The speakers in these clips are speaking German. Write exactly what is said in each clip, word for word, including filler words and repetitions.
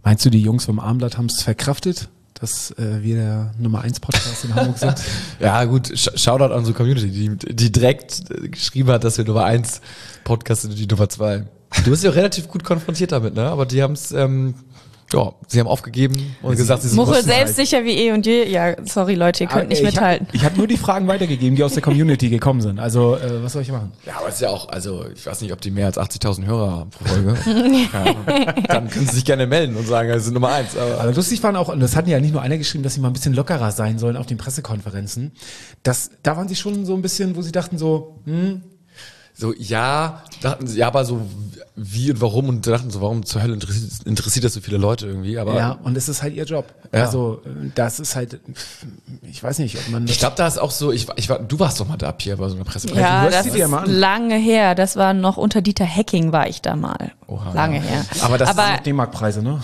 Meinst du, die Jungs vom Abendblatt haben es verkraftet, dass äh, wir der Nummer eins Podcast in Hamburg sind? Ja gut, Shoutout an unsere Community, die, die direkt geschrieben hat, dass wir Nummer eins Podcast sind und die Nummer zwei. Du bist ja relativ gut konfrontiert damit, ne? Aber die haben es, ähm, ja, sie haben aufgegeben und Sie- gesagt, sie sind Muche kostenfrei. selbstsicher wie eh und je. Ja, sorry Leute, ihr könnt Aber, nicht äh, mithalten. Ich habe hab nur die Fragen weitergegeben, die aus der Community gekommen sind. Also, äh, was soll ich machen? Ja, aber es ist ja auch, also ich weiß nicht, ob die mehr als achtzigtausend Hörer haben pro Folge. Ja, dann können sie sich gerne melden und sagen, sie sind Nummer eins. Aber Aber lustig waren auch, und das hatten ja nicht nur einer geschrieben, dass sie mal ein bisschen lockerer sein sollen auf den Pressekonferenzen. Das, da waren sie schon so ein bisschen, wo sie dachten so, hm, so, ja, dachten sie, ja, aber so wie und warum und dachten so, warum zur Hölle interessiert, interessiert das so viele Leute irgendwie, aber ja, und es ist halt ihr Job. Ja. Also, äh, das ist halt, ich weiß nicht, ob man das ich glaube, da ist auch so, ich, ich war, du warst doch mal da, Pierre, bei so einer Pressekonferenz. Ja, hörst das sie dir ist mal an. lange her. Das war noch unter Dieter Hecking war ich da mal. Oha, lange ja. her. aber das aber, sind D-Mark-Preise, ne?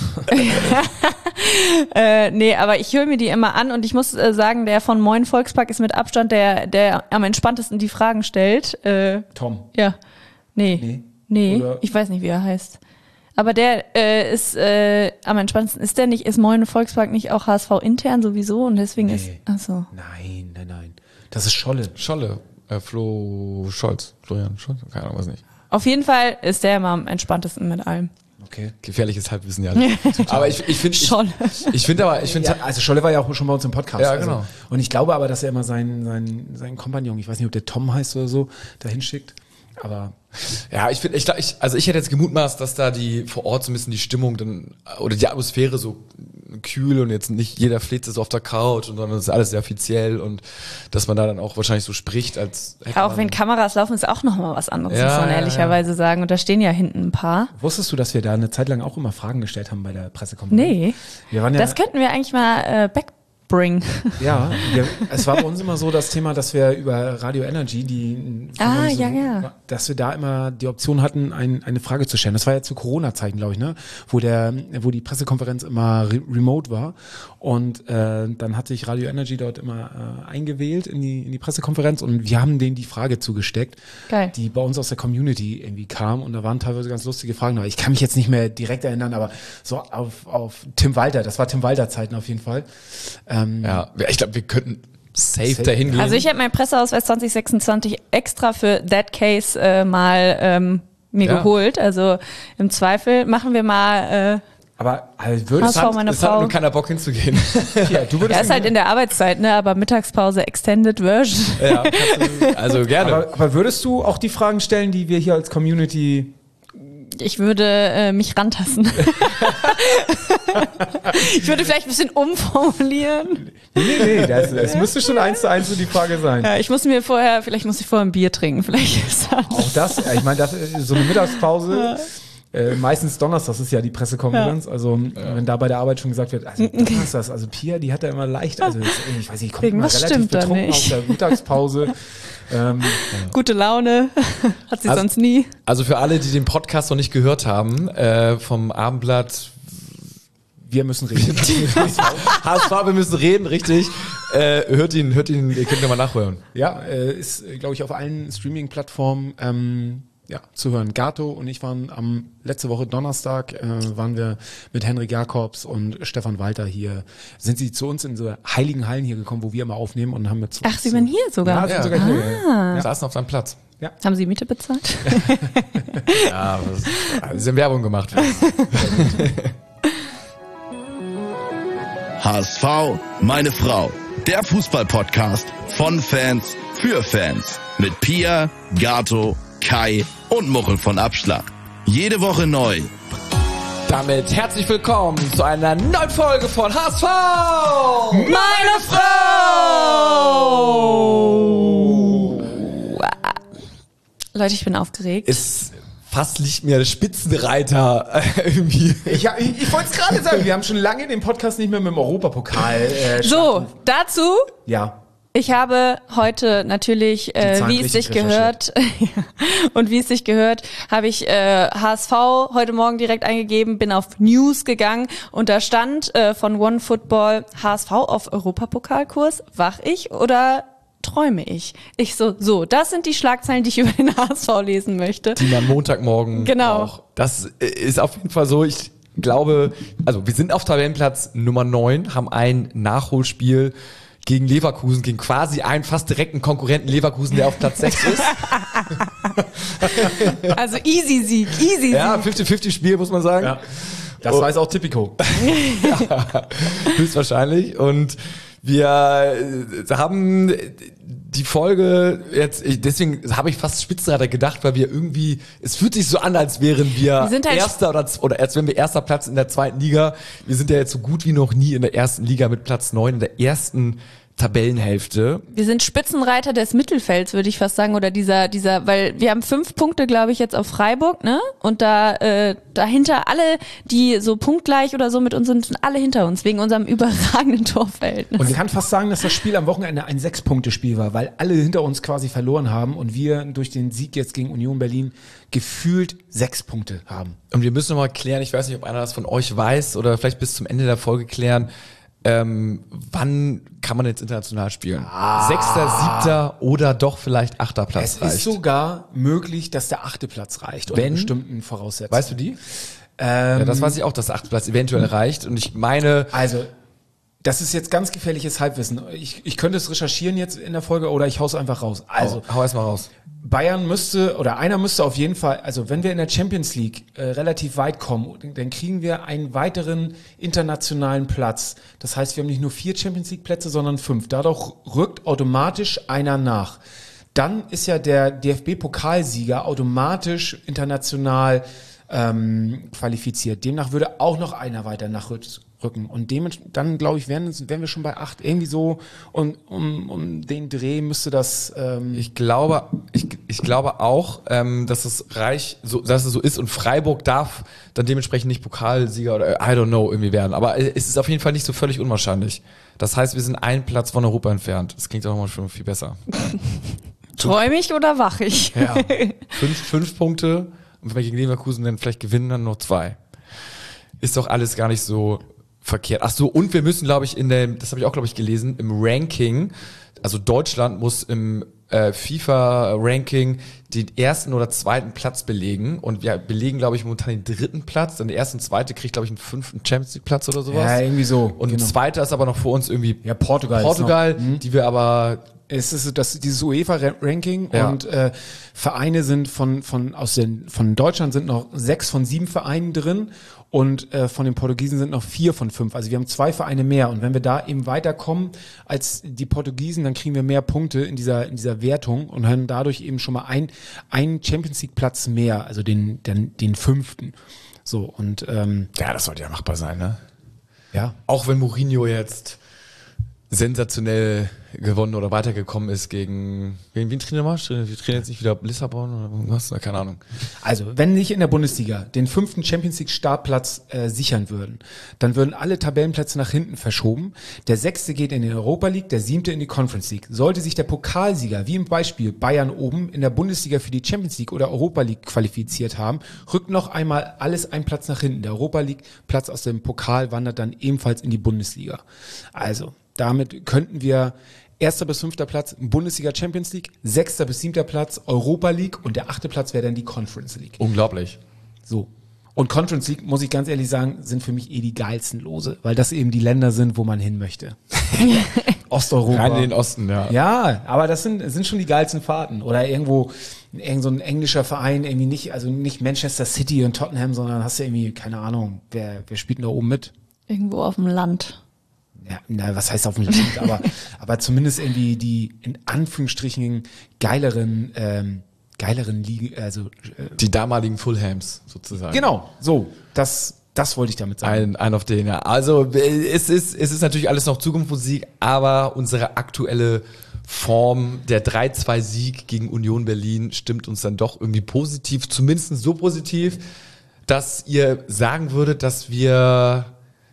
Äh, nee, aber ich höre mir die immer an und ich muss äh, sagen, der von Moin Volkspark ist mit Abstand der, der am entspanntesten die Fragen stellt. Äh, Tom. ja. Nee. Nee. Nee, Oder- ich weiß nicht, wie er heißt. Aber der äh, ist äh, am entspanntesten. Ist der nicht, ist Moin Volkspark nicht auch H S V intern sowieso und deswegen Nee. ist. Ach so. Nein, nein, nein. Das ist Scholle. Scholle, äh, Flo Scholz, Florian Scholz, keine Ahnung, was nicht. Auf jeden Fall ist der immer am entspanntesten mit allem. Okay. Gefährliches Halbwissen, ja. aber ich, ich finde, ich, Scholle. ich finde aber, ich finde, Ja, also Scholle war ja auch schon bei uns im Podcast. Ja, genau. Also, und ich glaube aber, dass er immer seinen, seinen, seinen Kompagnon, ich weiß nicht, ob der Tom heißt oder so, dahin schickt. Aber ja, ich finde, ich, glaub, ich, also ich hätte jetzt gemutmaßt, dass da die vor Ort so ein bisschen die Stimmung dann, oder die Atmosphäre so kühl und jetzt nicht jeder fleht so auf der Couch und sondern es ist alles sehr offiziell und dass man da dann auch wahrscheinlich so spricht, als hätte Auch man- wenn Kameras laufen, ist auch nochmal was anderes, Ja, muss man ja, ehrlicherweise sagen. Und da stehen ja hinten ein paar. wusstest du, dass wir da eine Zeit lang auch immer Fragen gestellt haben bei der Pressekonferenz? Nee. Wir waren ja, Das könnten wir eigentlich mal äh, backbringen. ja, wir, es war bei uns immer so das Thema, dass wir über Radio Energy, die von Ah, uns so- ja, ja. dass wir da immer die Option hatten, ein, eine Frage zu stellen. Das war ja zu Corona-Zeiten, glaube ich, ne, wo der, wo die Pressekonferenz immer re remote war. Und äh, dann hat sich Radio Energy dort immer äh, eingewählt in die in die Pressekonferenz und wir haben denen die Frage zugesteckt, Geil. die bei uns aus der Community irgendwie kam und da waren teilweise ganz lustige Fragen. Aber ich kann mich jetzt nicht mehr direkt erinnern, aber so auf auf Tim Walter, das war Tim Walter Zeiten auf jeden Fall. Ähm, ja, ich glaube, wir könnten safe, Safe. dahin gehen. Also ich habe meinen Presseausweis zwanzig sechsundzwanzig extra für That Case äh, mal ähm, mir Ja. geholt. Also im Zweifel machen wir mal. Äh, aber halt würdest H S V, meine es hat Frau. nur keiner Bock hinzugehen. ja, du würdest Ja, ist halt in der Arbeitszeit, ne? Aber Mittagspause Extended Version. ja, kannst du, also gerne. aber, aber würdest du auch die Fragen stellen, die wir hier als Community Ich würde äh, mich rantasten. Ich würde vielleicht ein bisschen umformulieren. Nee, nee, nee, das, das müsste schon eins zu eins so die Frage sein. Ja, ich muss mir vorher, vielleicht muss ich vorher ein Bier trinken. Vielleicht ist das. Auch das, ja, ich meine, das ist so eine Mittagspause, äh, meistens Donnerstags ist ja die Pressekonferenz, also wenn da bei der Arbeit schon gesagt wird, also Donnerstags, also Pia, die hat da immer leicht, also das, ich weiß nicht, kommt immer Irgendwas relativ stimmt da betrunken nicht. aus der Mittagspause. ähm, Gute Laune. Hat sie Also- sonst nie. Also für alle, die den Podcast noch nicht gehört haben, äh, vom Abendblatt, wir müssen reden. H S V, wir müssen reden, richtig. Äh, hört ihn, hört ihn, ihr könnt nochmal nachhören. Ja, äh, ist, glaube ich, auf allen Streaming-Plattformen ähm, ja, zu hören. Gato und ich waren am letzte Woche Donnerstag, äh, waren wir mit Henrik Jakobs und Stefan Walter hier. Sind sie zu uns in so heiligen Hallen hier gekommen, wo wir immer aufnehmen und haben mit Ach, sie waren hier Ja, sogar. sind sogar hier. Ja. Saßen auf seinem Platz. Haben Sie Miete bezahlt? Ja, was, sie haben Werbung gemacht. H S V, meine Frau. Der Fußball-Podcast von Fans für Fans. Mit Pia, Gato, Kai und Muchel von Abschlag. Jede Woche neu. Damit herzlich willkommen zu einer neuen Folge von H S V! Meine Frau! Leute, ich bin aufgeregt. Es fast liegt mir der Spitzenreiter äh, irgendwie. Ich, ich, ich wollte es gerade sagen, wir haben schon lange den Podcast nicht mehr mit dem Europapokal. Äh, So, dazu, Ja. ich habe heute natürlich, äh, Zahlen wie es sich richtig gehört, und wie es sich gehört, habe ich äh, H S V heute Morgen direkt eingegeben, bin auf News gegangen und da stand äh, von OneFootball H S V auf Europapokalkurs, wach ich oder träume ich? Ich so, so, das sind die Schlagzeilen, die ich über den H S V lesen möchte. Die man Montagmorgen Genau. braucht. Das ist auf jeden Fall so. Ich glaube, also wir sind auf Tabellenplatz Nummer neun, haben ein Nachholspiel gegen Leverkusen, gegen quasi einen fast direkten Konkurrenten Leverkusen, der auf Platz sechs ist. Also easy Sieg, easy Sieg. Ja, fünfzig fünfzig Spiel, muss man sagen. Ja. Das Oh. weiß auch Tipico. Ja, höchstwahrscheinlich. Und wir haben die Folge jetzt, ich, deswegen habe ich fast Spitzenreiter gedacht, weil wir irgendwie, es fühlt sich so an, als wären wir, Wir sind halt Erster oder, oder als wären wir erster Platz in der zweiten Liga. Wir sind ja jetzt so gut wie noch nie in der ersten Liga mit Platz neun in der ersten Tabellenhälfte. Wir sind Spitzenreiter des Mittelfelds, würde ich fast sagen, oder dieser, dieser, weil wir haben fünf Punkte, glaube ich, jetzt auf Freiburg, ne? Und da äh, dahinter alle, die so punktgleich oder so mit uns sind, sind alle hinter uns, wegen unserem überragenden Torverhältnis. Und ich kann fast sagen, dass das Spiel am Wochenende ein Sechs-Punkte-Spiel war, weil alle hinter uns quasi verloren haben und wir durch den Sieg jetzt gegen Union Berlin gefühlt sechs Punkte haben. Und wir müssen noch mal klären, ich weiß nicht, ob einer das von euch weiß oder vielleicht bis zum Ende der Folge klären, ähm, wann kann man jetzt international spielen? Ah. Sechster, siebter oder doch vielleicht achter Platz Es reicht? ist sogar möglich, dass der achte Platz reicht, unter Wenn? bestimmten Voraussetzungen. Weißt du die? Ähm, Ja, das weiß ich auch, dass der achte Platz eventuell reicht. Und ich meine, Also, das ist jetzt ganz gefährliches Halbwissen. Ich, ich könnte es recherchieren jetzt in der Folge oder ich hau's einfach raus. Also, hau, hau erst mal raus. Bayern müsste, oder einer müsste auf jeden Fall, also wenn wir in der Champions League äh, relativ weit kommen, dann kriegen wir einen weiteren internationalen Platz. Das heißt, wir haben nicht nur vier Champions League Plätze, sondern fünf. Dadurch rückt automatisch einer nach. Dann ist ja der D F B-Pokalsieger automatisch international ähm, qualifiziert. Demnach würde auch noch einer weiter nachrücken. Und dem, dann, glaube ich, wären, wären wir schon bei acht. Irgendwie so um, um, um den Dreh müsste das... Ähm Ich glaube, ich, ich glaube auch, ähm, dass es reich, so, dass es so ist und Freiburg darf dann dementsprechend nicht Pokalsieger oder I don't know irgendwie werden. Aber es ist auf jeden Fall nicht so völlig unwahrscheinlich. Das heißt, wir sind einen Platz von Europa entfernt. Das klingt auch mal schon viel besser. Träum ich oder wach ich? Ja. fünf, fünf Punkte und wenn wir gegen Leverkusen dann vielleicht gewinnen, dann nur zwei. Ist doch alles gar nicht so verkehrt. Ach so, und wir müssen, glaube ich, in dem, das habe ich auch, glaube ich, gelesen, im Ranking, also Deutschland muss im äh, FIFA-Ranking den ersten oder zweiten Platz belegen und wir belegen, glaube ich, momentan den dritten Platz, dann der erste und zweite kriegt, glaube ich, einen fünften Champions League Platz oder sowas. Ja, irgendwie so. Und genau. ein zweiter ist aber noch vor uns irgendwie Ja, Portugal. ist Portugal, noch- Mhm. die wir aber Es ist das, dieses UEFA-Ranking Ja. und äh, Vereine sind von, von, aus den, von Deutschland sind noch sechs von sieben Vereinen drin und äh, von den Portugiesen sind noch vier von fünf. Also wir haben zwei Vereine mehr und wenn wir da eben weiterkommen als die Portugiesen, dann kriegen wir mehr Punkte in dieser, in dieser Wertung und haben dadurch eben schon mal ein, einen Champions League Platz mehr, also den, den, den fünften. So und ähm, ja, das sollte ja machbar sein, ne? ja. Auch wenn Mourinho jetzt sensationell gewonnen oder weitergekommen ist gegen, wen, wen trainiert er mal? Wir trainieren jetzt nicht wieder Lissabon oder was? Na, keine Ahnung. Also, wenn nicht in der Bundesliga den fünften Champions League Startplatz äh, sichern würden, dann würden alle Tabellenplätze nach hinten verschoben. Der sechste geht in die Europa League, der siebte in die Conference League. Sollte sich der Pokalsieger, wie im Beispiel Bayern oben, in der Bundesliga für die Champions League oder Europa League qualifiziert haben, rückt noch einmal alles ein Platz nach hinten. Der Europa League Platz aus dem Pokal wandert dann ebenfalls in die Bundesliga. Also, damit könnten wir erster bis fünfter Platz Bundesliga Champions League, sechster bis siebter Platz Europa League und der achte Platz wäre dann die Conference League. Unglaublich. So. Und Conference League, muss ich ganz ehrlich sagen, sind für mich eh die geilsten Lose, weil das eben die Länder sind, wo man hin möchte. Osteuropa. Rein in den Osten, ja. Ja, aber das sind, sind schon die geilsten Fahrten. Oder irgendwo, irgend so ein englischer Verein, irgendwie nicht, also nicht Manchester City und Tottenham, sondern hast du irgendwie, keine Ahnung, wer, wer spielt denn da oben mit? Irgendwo auf dem Land. Ja, na, was heißt auf dem Land, aber, aber zumindest irgendwie die in Anführungsstrichen geileren, ähm, geileren Ligen, also äh, Die damaligen Fulhams sozusagen. genau, so, das, das wollte ich damit sagen. Ein, ein auf den, ja. Also es ist, es ist natürlich alles noch Zukunftsmusik, aber unsere aktuelle Form, der drei zwei Sieg gegen Union Berlin, stimmt uns dann doch irgendwie positiv, zumindest so positiv, dass ihr sagen würdet, dass wir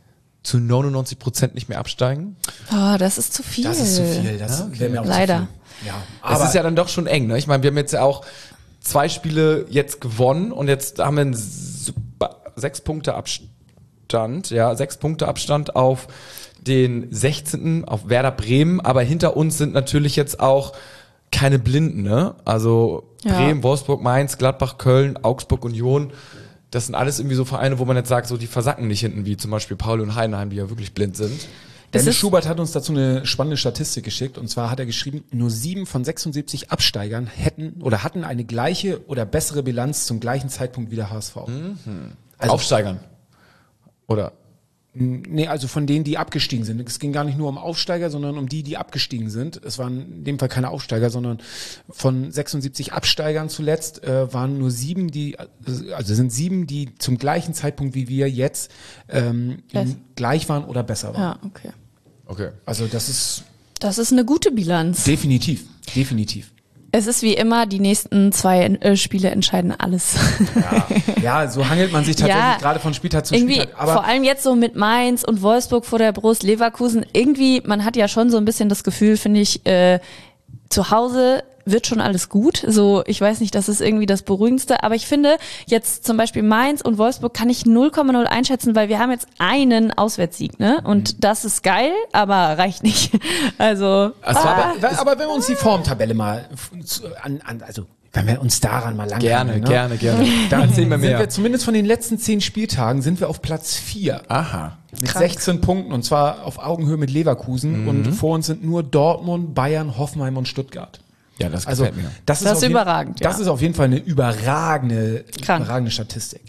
zu neunundneunzig Prozent nicht mehr absteigen. Oh, das ist zu viel. Das ist zu viel, das wäre mir auch Leider. zu viel. Ja, Aber aber es ist ja dann doch schon eng, ne? Ich meine, wir haben jetzt ja auch zwei Spiele jetzt gewonnen und jetzt haben wir einen super, sechs Punkte Abstand, ja, sechs Punkte Abstand auf den sechzehnten auf Werder Bremen, aber hinter uns sind natürlich jetzt auch keine Blinden, ne? Also Ja. Bremen, Wolfsburg, Mainz, Gladbach, Köln, Augsburg, Union. Das sind alles irgendwie so Vereine, wo man jetzt sagt, so die versacken nicht hinten, wie zum Beispiel Pauli und Heidenheim, die ja wirklich blind sind. Dennis Schubert hat uns dazu eine spannende Statistik geschickt, und zwar hat er geschrieben, nur sieben von sechsundsiebzig Absteigern hätten oder hatten eine gleiche oder bessere Bilanz zum gleichen Zeitpunkt wie der H S V. Mhm. Also, Aufsteigern. Oder? Nee, also von denen, die abgestiegen sind. Es ging gar nicht nur um Aufsteiger, sondern um die, die abgestiegen sind. Es waren in dem Fall keine Aufsteiger, sondern von sechsundsiebzig Absteigern zuletzt äh, waren nur sieben, die, also sind sieben, die zum gleichen Zeitpunkt wie wir jetzt ähm, gleich waren oder besser waren. Ja, okay. Okay. Also das ist Das ist eine gute Bilanz. definitiv, definitiv. Es ist wie immer, die nächsten zwei äh, Spiele entscheiden alles. Ja, so hangelt man sich tatsächlich Ja, gerade von Spieltag zu irgendwie, Spieltag. Aber vor allem jetzt so mit Mainz und Wolfsburg vor der Brust, Leverkusen, irgendwie, man hat ja schon so ein bisschen das Gefühl, finde ich, äh, zu Hause wird schon alles gut. So, ich weiß nicht, das ist irgendwie das Beruhigendste, aber ich finde jetzt zum Beispiel Mainz und Wolfsburg kann ich null Komma null einschätzen, weil wir haben jetzt einen Auswärtssieg, ne? Und mhm. das ist geil, aber reicht nicht. Also, Es war ah, aber, aber wenn wir uns die Formtabelle mal an, an also wenn wir uns daran mal lang gerne, ne? gerne, gerne. Dann Erzähl mir sind mehr. wir zumindest von den letzten zehn Spieltagen sind wir auf Platz vier. Aha. Mit Krank. sechzehn Punkten, und zwar auf Augenhöhe mit Leverkusen. Mhm. Und vor uns sind nur Dortmund, Bayern, Hoffenheim und Stuttgart. Ja, das Also gefällt mir. das ist, Das ist auf jeden- überragend, Das ja. ist auf jeden Fall eine überragende, Krank. überragende Statistik.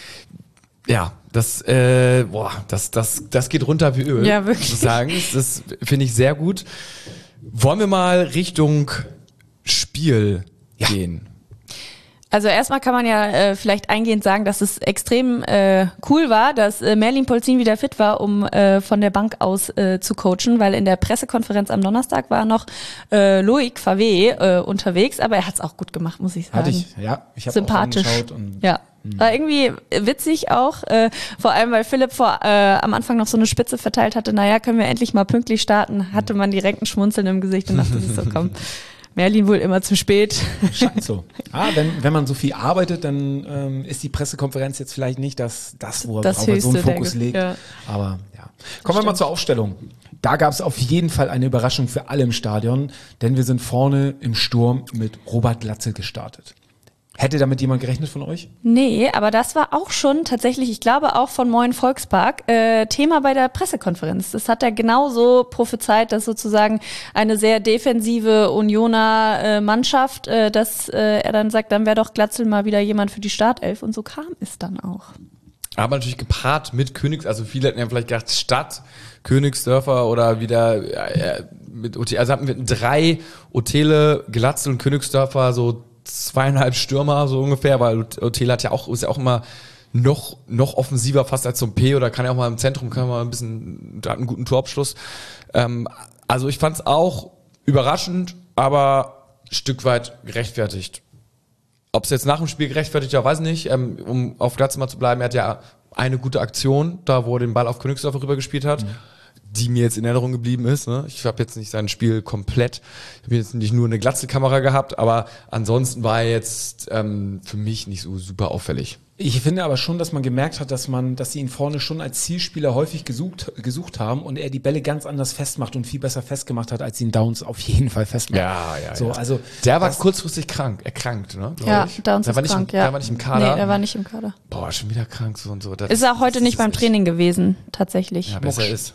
Ja, das, äh, boah, das, das, das geht runter wie Öl. Ja, wirklich. Muss ich sagen. Das finde ich sehr gut. Wollen wir mal Richtung Spiel gehen? Also erstmal kann man ja äh, vielleicht eingehend sagen, dass es extrem äh, cool war, dass äh, Merlin Polzin wieder fit war, um äh, von der Bank aus äh, zu coachen, weil in der Pressekonferenz am Donnerstag war noch äh, Loic Favre äh, unterwegs, aber er hat es auch gut gemacht, muss ich sagen. Hatte ich, ja. Ich habe Sympathisch. auch angeschaut und Ja. War irgendwie witzig auch, äh, vor allem weil Philipp vor, äh, am Anfang noch so eine Spitze verteilt hatte, naja, können wir endlich mal pünktlich starten, hatte man direkt ein Schmunzeln im Gesicht und dachte sich so, komm, Merlin wohl immer zu spät. scheint so. Ah, wenn, wenn man so viel arbeitet, dann ähm, ist die Pressekonferenz jetzt vielleicht nicht das, das wo er Das worauf er so einen Höchste der Fokus Ge- legt. ja. Aber ja. Kommen wir mal zur Aufstellung. Da gab es auf jeden Fall eine Überraschung für alle im Stadion, denn wir sind vorne im Sturm mit Robert Glatzel gestartet. Hätte damit jemand gerechnet von euch? Nee, aber das war auch schon tatsächlich, ich glaube auch von Moin Volkspark, äh, Thema bei der Pressekonferenz. Das hat er genauso prophezeit, dass sozusagen eine sehr defensive Unioner äh, Mannschaft, äh, dass äh, er dann sagt, dann wäre doch Glatzel mal wieder jemand für die Startelf, und so kam es dann auch. Aber natürlich gepaart mit Königs, also viele hätten ja vielleicht gedacht, Stadt, Königsdörfer oder wieder, ja, mit, also hatten wir drei Hotele, Glatzel und Königsdörfer, so zweieinhalb Stürmer so ungefähr, weil Hotel hat ja auch, ist ja auch immer noch, noch offensiver fast als so ein P, oder kann ja auch mal im Zentrum, kann mal ein bisschen, da hat einen guten Torabschluss. Ähm, also ich fand es auch überraschend, aber ein Stück weit gerechtfertigt. Ob es jetzt nach dem Spiel gerechtfertigt war, weiß ich nicht. Ähm, um auf Glatzel mal zu bleiben, er hat ja eine gute Aktion, da wo er den Ball auf Königsdörfer rüber gespielt hat, mhm. die mir jetzt in Erinnerung geblieben ist. Ne? Ich habe jetzt nicht sein Spiel komplett, ich habe jetzt nicht nur eine Glatzelkamera gehabt, aber ansonsten war er jetzt ähm, für mich nicht so super auffällig. Ich finde aber schon, dass man gemerkt hat, dass man, dass sie ihn vorne schon als Zielspieler häufig gesucht, gesucht haben und er die Bälle ganz anders festmacht und viel besser festgemacht hat, als ihn Downs auf jeden Fall festmacht. Ja, ja, so, ja. Also der war das, kurzfristig krank, erkrankt, ne? Ja, ich. Downs der ist war nicht krank, im, ja. Der war nicht im Kader. Nee, der war nicht im Kader. Boah, schon wieder krank so und so. Das Ist er auch heute das nicht ist beim echt- Training gewesen, tatsächlich. Ja, besser ist.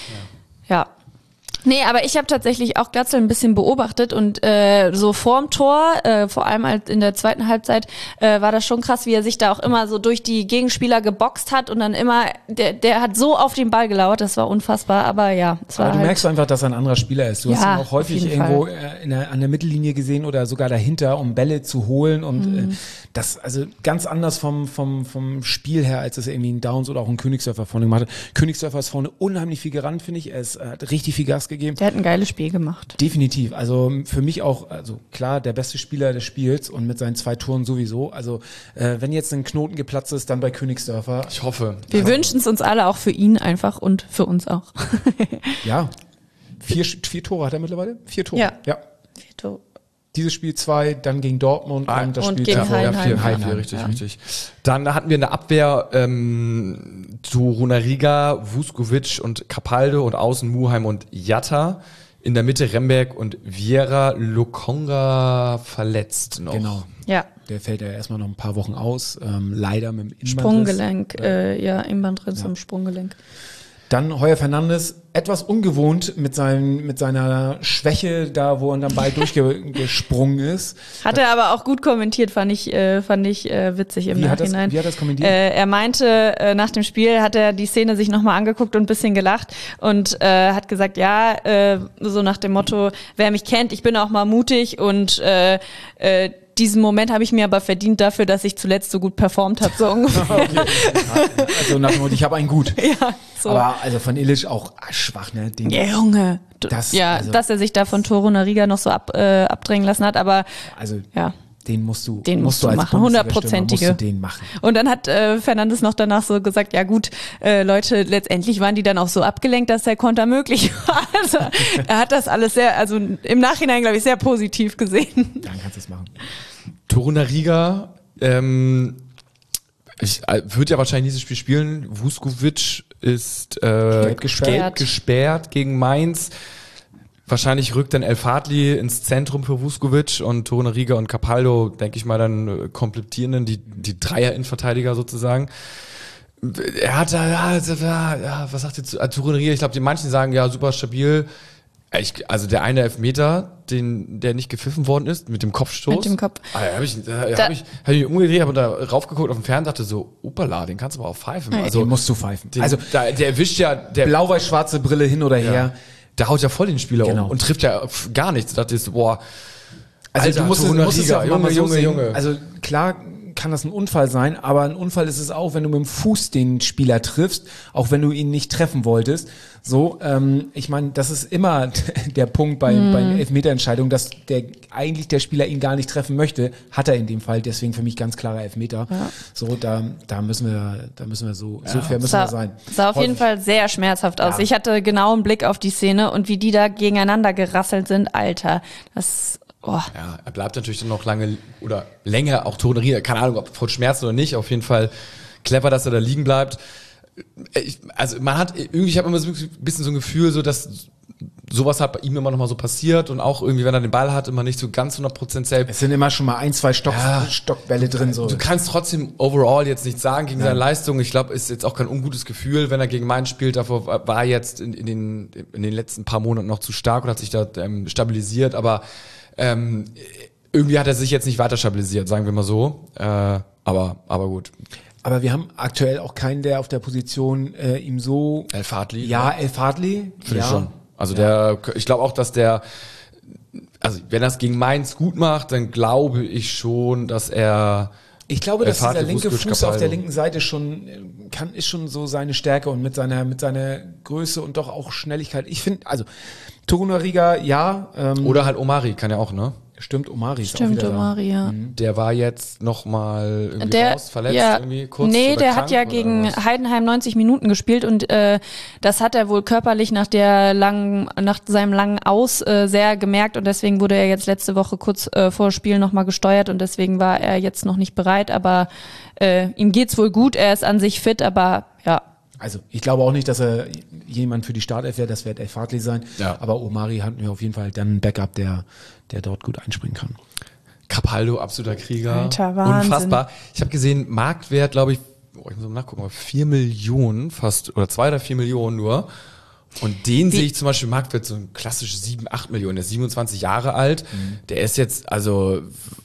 Ja. Nee, aber ich habe tatsächlich auch Glatzel ein bisschen beobachtet und äh, so vorm Tor, äh, vor allem halt in der zweiten Halbzeit, äh, war das schon krass, wie er sich da auch immer so durch die Gegenspieler geboxt hat und dann immer, der, der hat so auf den Ball gelauert, das war unfassbar, aber ja. Es war aber du halt, merkst einfach, dass er ein anderer Spieler ist. Du Ja, hast ihn auch auf häufig jeden irgendwo äh, in der, an der Mittellinie gesehen oder sogar dahinter, um Bälle zu holen und Mhm. äh, das also ganz anders vom, vom, vom Spiel her, als es irgendwie ein Downs oder auch ein Königsdörfer vorne gemacht hat. Königsdörfer ist vorne unheimlich viel gerannt, finde ich. Er ist, äh, hat richtig viel Gas gegeben. der hat ein geiles Spiel gemacht. Definitiv. Also für mich auch, also klar, der beste Spieler des Spiels und mit seinen zwei Toren sowieso. Also äh, wenn jetzt ein Knoten geplatzt ist, dann bei Königsdörfer. Ich hoffe. Wir wünschen es uns alle auch für ihn einfach und für uns auch. Ja. Vier, vier Tore hat er mittlerweile? Vier Tore. Ja. ja. Dieses Spiel zwei, dann gegen Dortmund Ah, und das und Spiel gegen davor. Heidenheim. Ja, vier, vier, Heidenheim. vier, richtig, ja. richtig. Dann hatten wir in der Abwehr ähm, zu Runariga, Vuskovic und Capaldo und außen Muheim und Jatta. In der Mitte Remberg und Vieira Lokonga verletzt noch. Genau. Ja. Der fällt ja erstmal noch ein paar Wochen aus. Ähm, leider mit dem Innenbandriss. Sprunggelenk, äh, ja, Innenbandriss ja. am Sprunggelenk. Dann Heuer Fernandes, etwas ungewohnt mit, seinem, mit seiner Schwäche, da wo er dann Ball durchgesprungen ist. Hat er aber auch gut kommentiert, fand ich, äh, fand ich äh, witzig im wie Nachhinein. Hat das, wie hat er das kommentiert? Äh, er meinte, äh, nach dem Spiel hat er die Szene sich nochmal angeguckt und ein bisschen gelacht und äh, hat gesagt, ja, äh, so nach dem Motto, wer mich kennt, ich bin auch mal mutig und äh, äh, diesen Moment habe ich mir aber verdient dafür, dass ich zuletzt so gut performt habe, so ungefähr. Okay. Also nach dem Motto, ich habe einen gut. Ja, so. Aber also von Illich auch schwach, ne? Den, ja, Junge. Das, ja, also, dass er sich da von Toro Nariga noch so ab, äh, abdrängen lassen hat, aber also ja. Den musst du, den musst du als machen, hundertprozentige. Musst du den machen. Und dann hat äh, Fernandes noch danach so gesagt, ja gut, äh, Leute, letztendlich waren die dann auch so abgelenkt, dass der Konter möglich war. Also er hat das alles sehr, also im Nachhinein, glaube ich, sehr positiv gesehen. Dann kannst du es machen. Toro Nariga, ähm, ich äh, würde ja wahrscheinlich dieses Spiel spielen. Vuskovic ist äh, gelb gesperrt. gelb gesperrt gegen Mainz. Wahrscheinlich rückt dann El Fadli ins Zentrum für Vuskovic und Toro Nariga und Capaldo, denke ich mal, dann äh, komplettieren dann die, die Dreier-Innenverteidiger sozusagen. Er hat da, ja, ja, ja, was sagt jetzt Toro Nariga? Ich glaube, die manchen sagen, ja, super stabil. Ich, also der eine Elfmeter, den, der nicht gepfiffen worden ist, mit dem Kopfstoß. Mit dem Kopf. Ah, da habe ich, da hab ich, hab ich mich umgedreht, habe da raufgeguckt auf den Fernseher, dachte so, upala, den kannst du aber auch pfeifen. Also, den musst du pfeifen. Den, also da, der erwischt ja, der blau-weiß-schwarze Brille hin oder her. Ja. Der haut ja voll den Spieler genau. um und trifft ja gar nichts. Da dachte ich so, boah. Also Alter, du musst, Toro musst es ja auch Junge, mal so Junge, sehen. Junge. Also klar kann das ein Unfall sein, aber ein Unfall ist es auch, wenn du mit dem Fuß den Spieler triffst, auch wenn du ihn nicht treffen wolltest. So, ähm, ich meine, das ist immer der Punkt bei, mm. bei Elfmeterentscheidungen, dass der eigentlich der Spieler ihn gar nicht treffen möchte, hat er in dem Fall, deswegen für mich ganz klarer Elfmeter. Ja. So, da, da müssen wir, da müssen wir so, ja. so fair müssen sah, wir sein. Sah auf Häufig. jeden Fall sehr schmerzhaft aus. Ja. Ich hatte genau einen Blick auf die Szene und wie die da gegeneinander gerasselt sind, Alter, das Oh. Ja, er bleibt natürlich dann noch lange oder länger auch toleriert. Keine Ahnung, ob von Schmerzen oder nicht. Auf jeden Fall clever, dass er da liegen bleibt. Ich, also man hat irgendwie, ich habe immer so ein bisschen so ein Gefühl, so dass sowas halt bei ihm immer noch mal so passiert und auch irgendwie, wenn er den Ball hat, immer nicht so ganz hundert Prozent selbst. Es sind immer schon mal ein, zwei Stock, ja, Stockbälle drin. So. Du kannst trotzdem overall jetzt nichts sagen gegen ja. seine Leistung. Ich glaube, ist jetzt auch kein ungutes Gefühl, wenn er gegen Mainz spielt. Davor war er jetzt in, in, den, in den letzten paar Monaten noch zu stark und hat sich da ähm, stabilisiert, aber Ähm, irgendwie hat er sich jetzt nicht weiter stabilisiert, sagen wir mal so. Äh, aber, aber gut. Aber wir haben aktuell auch keinen, der auf der Position äh, ihm so... El Fadli? Ja, El Fadli. Finde ja. ich schon. Also ja. der, ich glaube auch, dass der, also wenn er es gegen Mainz gut macht, dann glaube ich schon, dass er... Ich glaube, dass dieser linke Fuß Fuß auf der linken Seite schon kann, ist schon so seine Stärke und mit seiner mit seiner Größe und doch auch Schnelligkeit. Ich finde, also Toro Nariga, ja. Ähm, Oder halt Omari, kann ja auch, ne? Stimmt, Omari ist Stimmt, auch wieder Omari, da. ja. Mhm. Der war jetzt noch mal irgendwie der, raus, verletzt ja, irgendwie kurz. Nee, oder der krank, hat ja oder gegen was? Heidenheim neunzig Minuten gespielt und äh, das hat er wohl körperlich nach der langen, nach seinem langen Aus äh, sehr gemerkt und deswegen wurde er jetzt letzte Woche kurz äh, vor Spiel nochmal gesteuert und deswegen war er jetzt noch nicht bereit, aber äh, ihm geht's wohl gut, er ist an sich fit, aber ja. Also ich glaube auch nicht, dass er jemand für die Startelf wäre, das wird El Fadli sein. Ja. Aber Omari hat mir auf jeden Fall dann einen Backup, der, der dort gut einspringen kann. Capaldo, absoluter Krieger. Alter, Wahnsinn. Unfassbar. Ich habe gesehen, Marktwert, glaube ich, oh, ich muss mal nachgucken, aber vier Millionen fast, oder zwei oder vier Millionen nur. Und den sehe ich zum Beispiel, Marktwert so ein klassisch sieben, acht Millionen. Der ist siebenundzwanzig Jahre alt. Mhm. Der ist jetzt, also,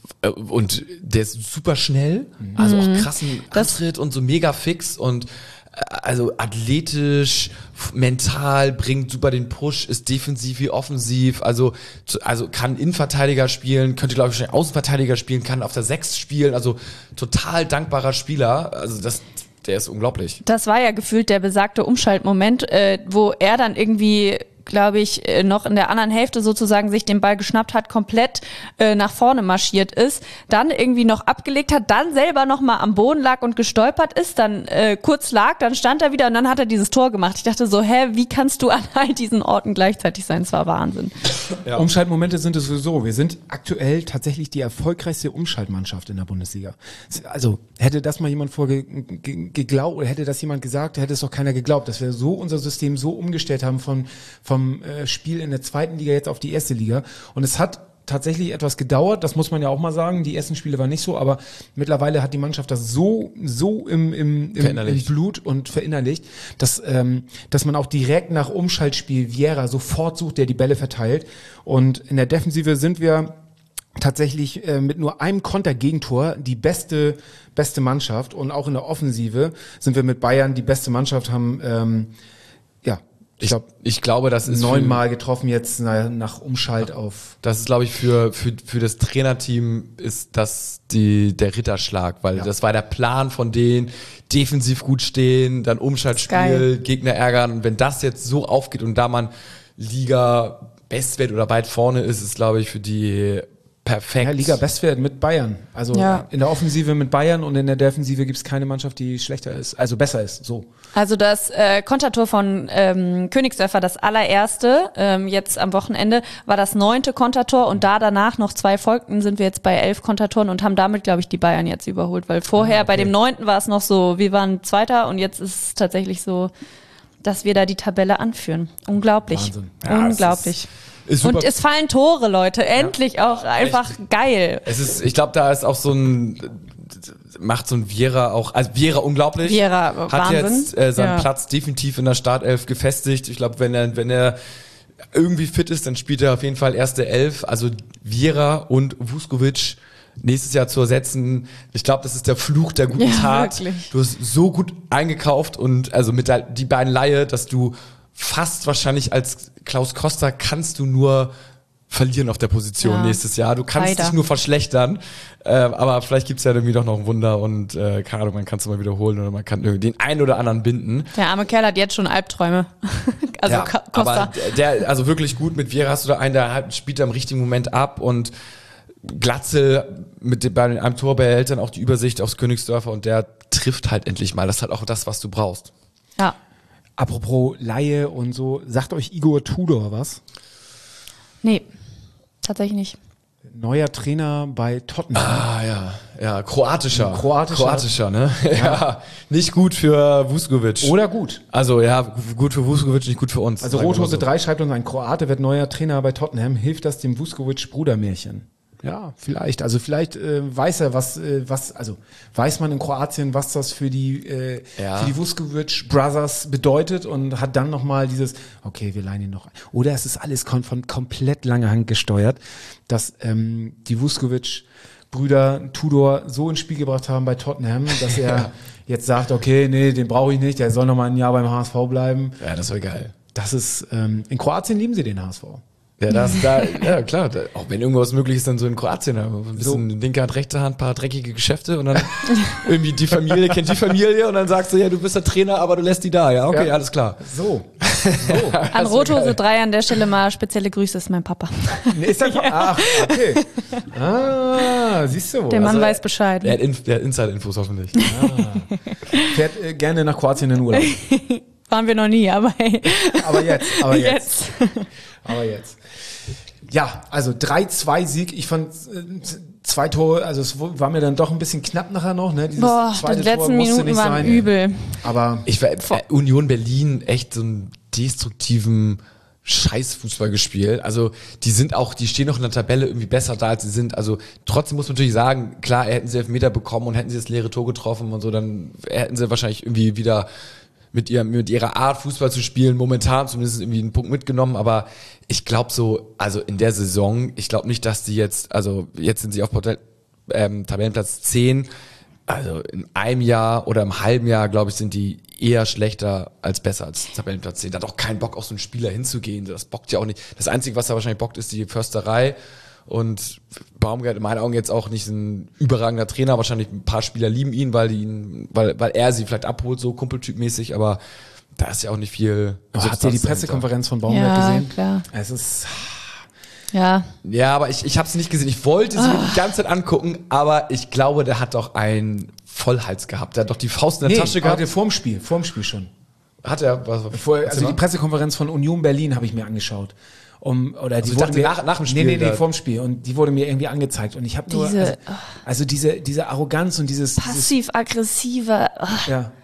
und der ist super schnell. Mhm. Also auch krassen Antritt und so mega fix und also athletisch, mental, bringt super den Push, ist defensiv wie offensiv, also also kann Innenverteidiger spielen, könnte glaube ich schon Außenverteidiger spielen, kann auf der Sechs spielen, also total dankbarer Spieler, also das, der ist unglaublich. Das war ja gefühlt der besagte Umschaltmoment, äh, wo er dann irgendwie, glaube ich, noch in der anderen Hälfte sozusagen sich den Ball geschnappt hat, komplett äh, nach vorne marschiert ist, dann irgendwie noch abgelegt hat, dann selber noch mal am Boden lag und gestolpert ist, dann äh, kurz lag, dann stand er wieder und dann hat er dieses Tor gemacht. Ich dachte so, hä, wie kannst du an all diesen Orten gleichzeitig sein? Das war Wahnsinn. Ja. Umschaltmomente sind es sowieso. Wir sind aktuell tatsächlich die erfolgreichste Umschaltmannschaft in der Bundesliga. Also hätte das mal jemand vorher geglaubt oder hätte das jemand gesagt, hätte es doch keiner geglaubt, dass wir so unser System so umgestellt haben von, vom vom äh, Spiel in der zweiten Liga jetzt auf die erste Liga. Und es hat tatsächlich etwas gedauert, das muss man ja auch mal sagen. Die ersten Spiele waren nicht so, aber mittlerweile hat die Mannschaft das so so im, im, im, im Blut und verinnerlicht, dass ähm, dass man auch direkt nach Umschaltspiel Vieira sofort sucht, der die Bälle verteilt. Und in der Defensive sind wir tatsächlich äh, mit nur einem Kontergegentor die beste beste Mannschaft, und auch in der Offensive sind wir mit Bayern die beste Mannschaft, haben ähm, ja Ich, glaub, ich glaube, das ist neunmal getroffen jetzt na, nach Umschalt auf. Das ist, glaube ich, für, für, für das Trainerteam ist das die, der Ritterschlag, weil Ja. das war der Plan von denen, defensiv gut stehen, dann Umschaltspiel, Geil. Gegner ärgern. Und wenn das jetzt so aufgeht und da man Liga Bestwert oder weit vorne ist, ist, glaube ich, für die perfekt. Ja, Liga Bestwert mit Bayern. Also Ja. in der Offensive mit Bayern und in der Defensive gibt es keine Mannschaft, die schlechter ist, also besser ist. So. Also das äh, Kontertor von ähm, Königsdörfer, das allererste, ähm, jetzt am Wochenende, war das neunte Kontertor, und da danach noch zwei folgten, sind wir jetzt bei elf Kontertoren und haben damit, glaube ich, die Bayern jetzt überholt. Weil vorher Ah, okay. bei dem neunten war es noch so, wir waren Zweiter, und jetzt ist es tatsächlich so, dass wir da die Tabelle anführen. Unglaublich. Wahnsinn. Ja, es Unglaublich. Ist Und super. es fallen Tore, Leute. Endlich auch einfach geil. Es ist, ich glaube, da ist auch so ein, macht so ein Vieira auch, also Vieira unglaublich. Vieira, Hat Wahnsinn. jetzt äh, seinen Ja. Platz definitiv in der Startelf gefestigt. Ich glaube, wenn er, wenn er irgendwie fit ist, dann spielt er auf jeden Fall erste Elf. Also Vieira und Vuskovic nächstes Jahr zu ersetzen. Ich glaube, das ist der Fluch der guten Ja, Tat. wirklich. Du hast so gut eingekauft, und also mit der, die beiden Laie, dass du fast wahrscheinlich als Klaus Costa kannst du nur verlieren auf der Position Ja. nächstes Jahr. Du kannst Leider. dich nur verschlechtern. Äh, aber vielleicht gibt's ja irgendwie doch noch ein Wunder, und äh, keine Ahnung, man kann es mal wiederholen oder man kann irgendwie den einen oder anderen binden. Der arme Kerl hat jetzt schon Albträume. Also Ja, Ko- aber Costa. der, also wirklich gut, mit Vieira hast du da einen, der halt spielt da im richtigen Moment ab, und Glatzel mit dem, bei einem Tor behält dann auch die Übersicht aufs Königsdörfer, und der trifft halt endlich mal. Das ist halt auch das, was du brauchst. Ja. Apropos Laie und so, sagt euch Igor Tudor was? Nee, tatsächlich nicht. Neuer Trainer bei Tottenham. Ah, ja, ja, kroatischer. Kroatischer. Kroatischer, ne? Ja. Nicht gut für Vuskovic. Oder gut. Also, ja, gut für Vuskovic, nicht gut für uns. Also sagen wir mal Rothose so. drei schreibt uns, ein Kroate wird neuer Trainer bei Tottenham. Hilft das dem Vuskovic-Brudermärchen? Ja, vielleicht. Also vielleicht äh, weiß er, was, äh, was, also weiß man in Kroatien, was das für die, äh, Ja. für die Vuskovic Brothers bedeutet, und hat dann nochmal dieses, okay, wir leihen ihn noch ein. Oder es ist alles kon von komplett langer Hand gesteuert, dass ähm, die Vuskovic Brüder Tudor so ins Spiel gebracht haben bei Tottenham, dass er jetzt sagt, okay, nee, den brauche ich nicht, der soll noch mal ein Jahr beim H S V bleiben. Ja, das wäre geil. Das ist, ähm, in Kroatien lieben sie den H S V. Ja, das, da, ja klar, da, auch wenn irgendwas möglich ist, dann so in Kroatien, da ein bisschen linke Hand, rechte Hand, paar dreckige Geschäfte, und dann irgendwie die Familie kennt die Familie, und dann sagst du, ja, du bist der Trainer, aber du lässt die da, ja, okay, Ja. alles klar. So. so. An Rothose drei an der Stelle mal spezielle Grüße, ist mein Papa. Nee, ist einfach, ach, okay. Ah, siehst du wohl. Der Mann Also, weiß Bescheid. Der hat, Inf- der hat Inside-Infos hoffentlich. fährt äh, gerne nach Kroatien in den Urlaub. Waren wir noch nie, aber hey. Aber jetzt, aber jetzt. Jetzt. Aber jetzt. Ja, also drei zwei Sieg. Ich fand äh, zwei Tore, also es war mir dann doch ein bisschen knapp nachher noch. Ne? Dieses Boah, zweite die letzten Tor musste Minuten nicht waren sein. übel. Aber Ich war äh, Union Berlin echt so einen destruktiven Scheißfußball gespielt. Also die sind auch, die stehen noch in der Tabelle irgendwie besser da, als sie sind. Also trotzdem muss man natürlich sagen, klar, hätten sie Elfmeter bekommen und hätten sie das leere Tor getroffen und so, dann hätten sie wahrscheinlich irgendwie wieder mit, ihr, mit ihrer Art Fußball zu spielen, momentan zumindest irgendwie einen Punkt mitgenommen, aber ich glaube so, also in der Saison, ich glaube nicht, dass die jetzt, also jetzt sind sie auf Portal, ähm, Tabellenplatz zehn, also in einem Jahr oder im halben Jahr, glaube ich, sind die eher schlechter als besser als Tabellenplatz zehn. Da hat auch keinen Bock, auf so einen Spieler hinzugehen. Das bockt ja auch nicht. Das Einzige, was da wahrscheinlich bockt, ist die Försterei. Und Baumgart in meinen Augen jetzt auch nicht ein überragender Trainer. Wahrscheinlich ein paar Spieler lieben ihn, weil die ihn, weil, weil er sie vielleicht abholt, so Kumpeltyp-mäßig. Aber da ist ja auch nicht viel. habt ihr die Substanz Pressekonferenz von Baumgart Ja, gesehen? klar. Es ist, Ja, Ja, aber ich, ich habe es nicht gesehen. Ich wollte sie mir die ganze Zeit angucken, aber ich glaube, der hat doch einen Vollhals gehabt. Der hat doch die Faust in der nee, Tasche aber gehabt. der vorm Spiel, vorm Spiel schon. Hat er? Was, Vor, erzähl also die mal. Pressekonferenz von Union Berlin habe ich mir angeschaut. Um, oder die ich wurde dachte mir, nach- nach dem Spiel Nee, nee, nee, da. vorm Spiel. Und die wurde mir irgendwie angezeigt. Und ich habe nur, Diese- also, also diese, diese Arroganz und dieses, dieses passiv-aggressive. ach, ja.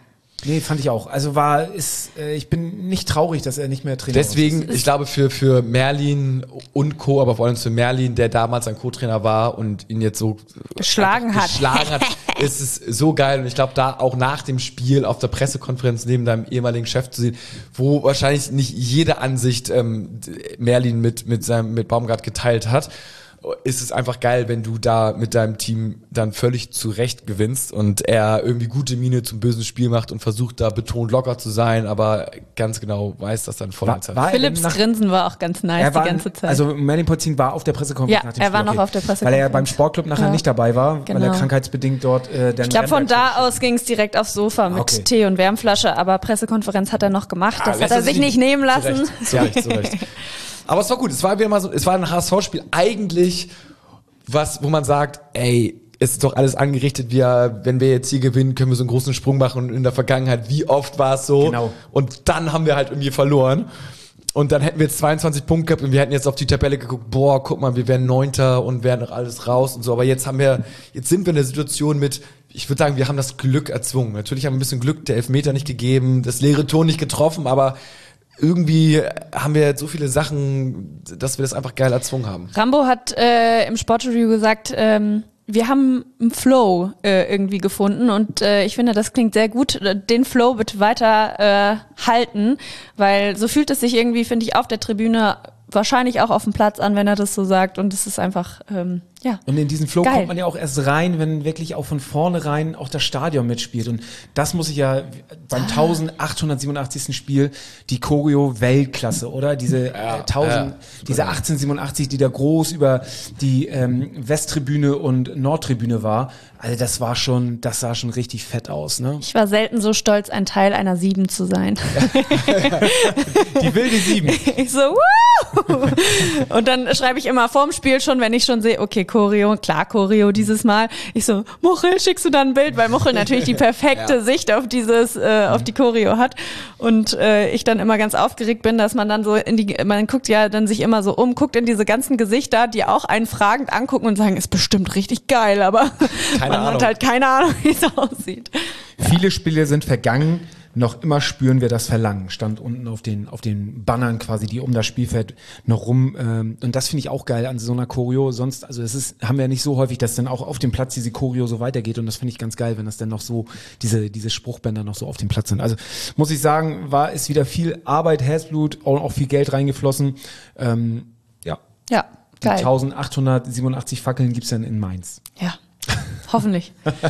Nee, fand ich auch. Also war, ist, äh, ich bin nicht traurig, dass er nicht mehr Trainer Deswegen, ist. ich glaube, für, für Merlin und Co., aber vor allem für Merlin, der damals ein Co-Trainer war und ihn jetzt so Geschlagen hat. geschlagen hat, ist es so geil. Und ich glaube, da auch nach dem Spiel auf der Pressekonferenz neben deinem ehemaligen Chef zu sehen, wo wahrscheinlich nicht jede Ansicht ähm, Merlin mit, mit seinem, mit Baumgart geteilt hat, ist es einfach geil, wenn du da mit deinem Team dann völlig zurecht gewinnst und er irgendwie gute Miene zum bösen Spiel macht und versucht da betont locker zu sein, aber ganz genau weiß, dass dann voll War- war- Philipps nach- Grinsen war auch ganz nice Er war, die ganze Zeit. also Merlin Polzin war auf der Pressekonferenz Ja, nach dem er Spiel, war noch okay. auf der Pressekonferenz. Weil er ja beim Sportclub nachher Ja. nicht dabei war, weil Genau. er krankheitsbedingt dort äh, der ich glaube, von da aus ging es direkt aufs Sofa mit Okay. Tee und Wärmflasche, aber Pressekonferenz hat er noch gemacht. Das lässt hat er sich nicht nehmen lassen. Zu Recht, zu Recht, zu Recht. Aber es war gut, es war wieder mal so, es war ein H S V-Spiel eigentlich, was, wo man sagt, ey, es ist doch alles angerichtet, wir, wenn wir jetzt hier gewinnen, können wir so einen großen Sprung machen. Und in der Vergangenheit, wie oft war es so? Genau. Und dann haben wir halt irgendwie verloren. Und dann hätten wir jetzt zweiundzwanzig Punkte gehabt und wir hätten jetzt auf die Tabelle geguckt, boah, guck mal, wir wären Neunter und wären noch alles raus und so. Aber jetzt haben wir, jetzt sind wir in der Situation mit, ich würde sagen, wir haben das Glück erzwungen. Natürlich haben wir ein bisschen Glück, der Elfmeter nicht gegeben, das leere Tor nicht getroffen, aber irgendwie haben wir jetzt so viele Sachen, dass wir das einfach geil erzwungen haben. Rambo hat äh, im Sportreview gesagt, ähm, wir haben einen Flow äh, irgendwie gefunden und äh, ich finde, das klingt sehr gut. Den Flow bitte weiter äh, halten, weil so fühlt es sich irgendwie, finde ich, auf der Tribüne, wahrscheinlich auch auf dem Platz an, wenn er das so sagt, und es ist einfach, ähm, ja. Und in diesen Flow Geil. kommt man ja auch erst rein, wenn wirklich auch von vornherein auch das Stadion mitspielt. Und das muss ich ja beim Ah. eintausendachthundertsiebenundachtzigsten Spiel, die Choreo Weltklasse, oder? Diese Ja, äh, tausend, ja. diese achtzehnhundertsiebenundachtzig, die da groß über die ähm, Westtribüne und Nordtribüne war. Also das war schon, das sah schon richtig fett aus, ne? Ich war selten so stolz, ein Teil einer Sieben zu sein. Die wilde Sieben. Ich so, wuhu! Und dann schreibe ich immer vorm Spiel schon, wenn ich schon sehe, okay, Choreo, klar, Choreo dieses Mal. Ich so, Muchel, schickst du dann ein Bild? Weil Muchel natürlich die perfekte Ja. Sicht auf dieses, äh, auf die Choreo hat. Und äh, ich dann immer ganz aufgeregt bin, dass man dann so in die, man guckt ja dann sich immer so um, guckt in diese ganzen Gesichter, die auch einen fragend angucken und sagen, ist bestimmt richtig geil, aber Keine man Ahnung. hat halt keine Ahnung, wie es aussieht. Viele Spiele sind vergangen, noch immer spüren wir das Verlangen. Stand unten auf den auf den Bannern quasi, die um das Spielfeld noch rum. Ähm, und das finde ich auch geil an so einer Choreo. Sonst, also es ist, haben wir ja nicht so häufig, dass dann auch auf dem Platz diese Choreo so weitergeht. Und das finde ich ganz geil, wenn das dann noch so, diese diese Spruchbänder noch so auf dem Platz sind. Also muss ich sagen, war ist wieder viel Arbeit, Herzblut, auch, auch viel Geld reingeflossen. Ähm, ja, Ja, die geil. eintausendachthundertsiebenundachtzig Fackeln gibt's dann in Mainz. Ja, hoffentlich.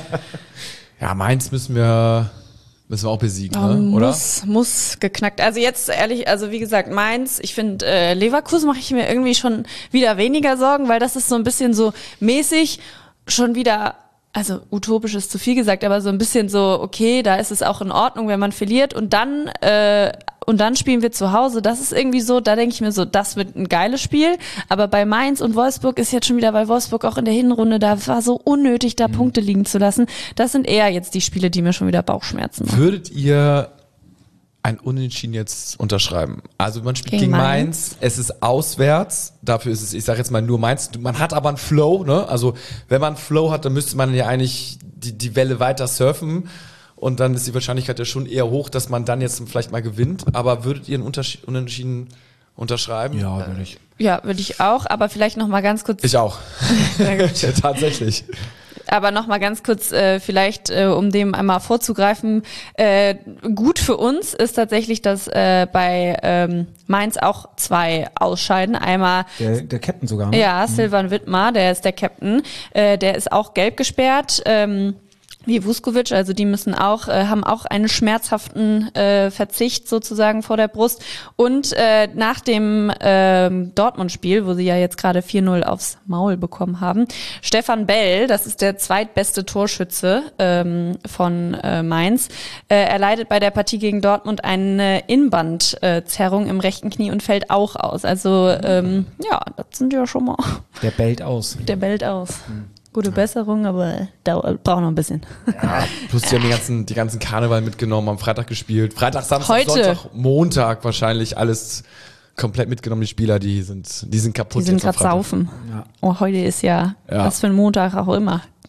Ja, Mainz müssen wir, müssen wir auch besiegen, Ähm, ne? oder? Muss, muss geknackt. Also jetzt ehrlich, also wie gesagt, Mainz, ich finde, äh, Leverkusen mache ich mir irgendwie schon wieder weniger Sorgen, weil das ist so ein bisschen so mäßig schon wieder, also utopisch ist zu viel gesagt, aber so ein bisschen so, okay, da ist es auch in Ordnung, wenn man verliert und dann äh, und dann spielen wir zu Hause. Das ist irgendwie so, da denke ich mir so, das wird ein geiles Spiel. Aber bei Mainz und Wolfsburg ist jetzt schon wieder, weil Wolfsburg auch in der Hinrunde, da war so unnötig, da Punkte liegen zu lassen. Das sind eher jetzt die Spiele, die mir schon wieder Bauchschmerzen machen. Würdet ihr ein Unentschieden jetzt unterschreiben? Also man spielt Gegen gegen, Mainz. Mainz, es ist auswärts, dafür ist es, ich sage jetzt mal nur Mainz, man hat aber einen Flow, ne? Also wenn man einen Flow hat, dann müsste man ja eigentlich die, die Welle weiter surfen und dann ist die Wahrscheinlichkeit ja schon eher hoch, dass man dann jetzt vielleicht mal gewinnt. Aber würdet ihr einen Unterschied, Unentschieden unterschreiben? Ja, würde ich. Ja, würde ich auch, aber vielleicht noch mal ganz kurz. Ich auch. Ja, tatsächlich. Aber noch mal ganz kurz, äh, vielleicht, äh, um dem einmal vorzugreifen, äh, gut für uns ist tatsächlich, dass äh, bei ähm, Mainz auch zwei ausscheiden. Einmal Der, der Captain sogar, ne? ja, Silvan Wittmar, der ist der Captain, äh, der ist auch gelb gesperrt. Ähm, wie Vuskovic, also die müssen auch, äh, haben auch einen schmerzhaften äh, Verzicht sozusagen vor der Brust. Und äh, nach dem ähm, Dortmund-Spiel, wo sie ja jetzt gerade vier null aufs Maul bekommen haben, Stefan Bell, das ist der zweitbeste Torschütze ähm, von äh, Mainz, äh, er leidet bei der Partie gegen Dortmund eine Innenbandzerrung im rechten Knie und fällt auch aus. Also ähm, ja, das sind ja schon mal, Der bellt aus. der bellt aus. Gute Besserung, aber dauert, braucht noch ein bisschen. Ja, plus die haben die ganzen, die ganzen Karneval mitgenommen, am Freitag gespielt. Freitag, Samstag, Heute. Sonntag, Montag wahrscheinlich alles komplett mitgenommen. Die Spieler, die sind, die sind kaputt. Die sind jetzt am gerade Freitag. saufen. Ja. Oh, heute ist ja, Ja. was für ein Montag auch immer.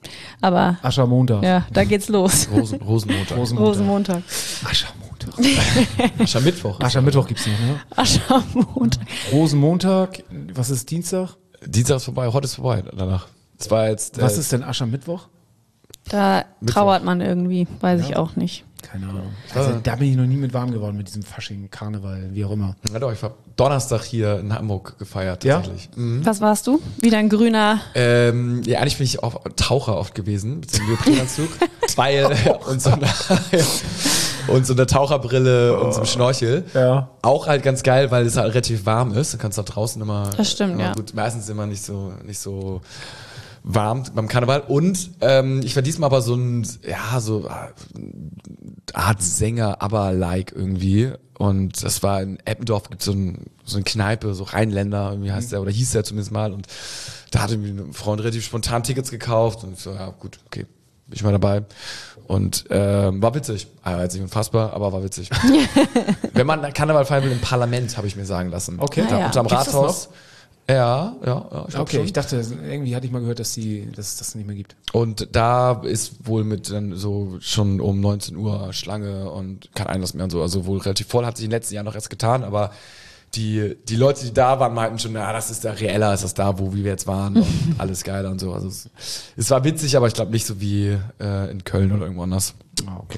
Aber Aschermontag. ja, da geht's los. Rosen, Rosenmontag. Rosenmontag. Aschermontag. Aschermittwoch. Aschermittwoch gibt's noch, ne? Aschermontag. Rosenmontag, was ist Dienstag? Dienstag ist vorbei, heute ist vorbei danach. Das war jetzt. Was äh, ist denn Aschermittwoch? Da Mittwoch. trauert man irgendwie, weiß ich auch nicht. Keine Ahnung. Also, da bin ich noch nie mit warm geworden, mit diesem Fasching, Karneval, wie auch immer. Ja doch, ich war Donnerstag hier in Hamburg gefeiert Ja? tatsächlich. Mhm. Was warst du? Wieder ein grüner. Ähm, ja, eigentlich bin ich auch Taucher oft gewesen, mit so einem Neoprenanzug, weil und so einer und so eine Taucherbrille und so einem Schnorchel. Ja. Auch halt ganz geil, weil es halt relativ warm ist. Du kannst da draußen immer. Das stimmt, immer ja. Gut, meistens immer nicht so nicht so warm beim Karneval. Und ähm, ich war diesmal aber so ein, ja, so äh, Art Sänger, aber like irgendwie. Und das war in Eppendorf, gibt so, ein, so eine Kneipe, so Rheinländer, irgendwie heißt der, oder hieß der zumindest mal. Und da hatte mir ein Freund relativ spontan Tickets gekauft. Und ich so, ja gut, okay, bin ich mal dabei. Und ähm, war witzig. Also jetzt nicht unfassbar, aber war witzig. Wenn man Karneval feiern will im Parlament, habe ich mir sagen lassen. Okay. Da, Ah, ja. unterm Gibt's das Rathaus. Ja, ja, ja. Ich glaub Okay, schon. ich dachte, irgendwie hatte ich mal gehört, dass, die, dass es das nicht mehr gibt. Und da ist wohl mit dann so schon um neunzehn Uhr Schlange und kein Einlass mehr und so. Also wohl relativ voll, hat sich in den letzten Jahren noch erst getan, aber die, die Leute, die da waren, meinten schon, ja, das ist da reeller, ist das da, wo wir jetzt waren und alles geiler und so. Also es, es war witzig, aber ich glaube nicht so wie äh, in Köln oder irgendwo anders. Ah, okay.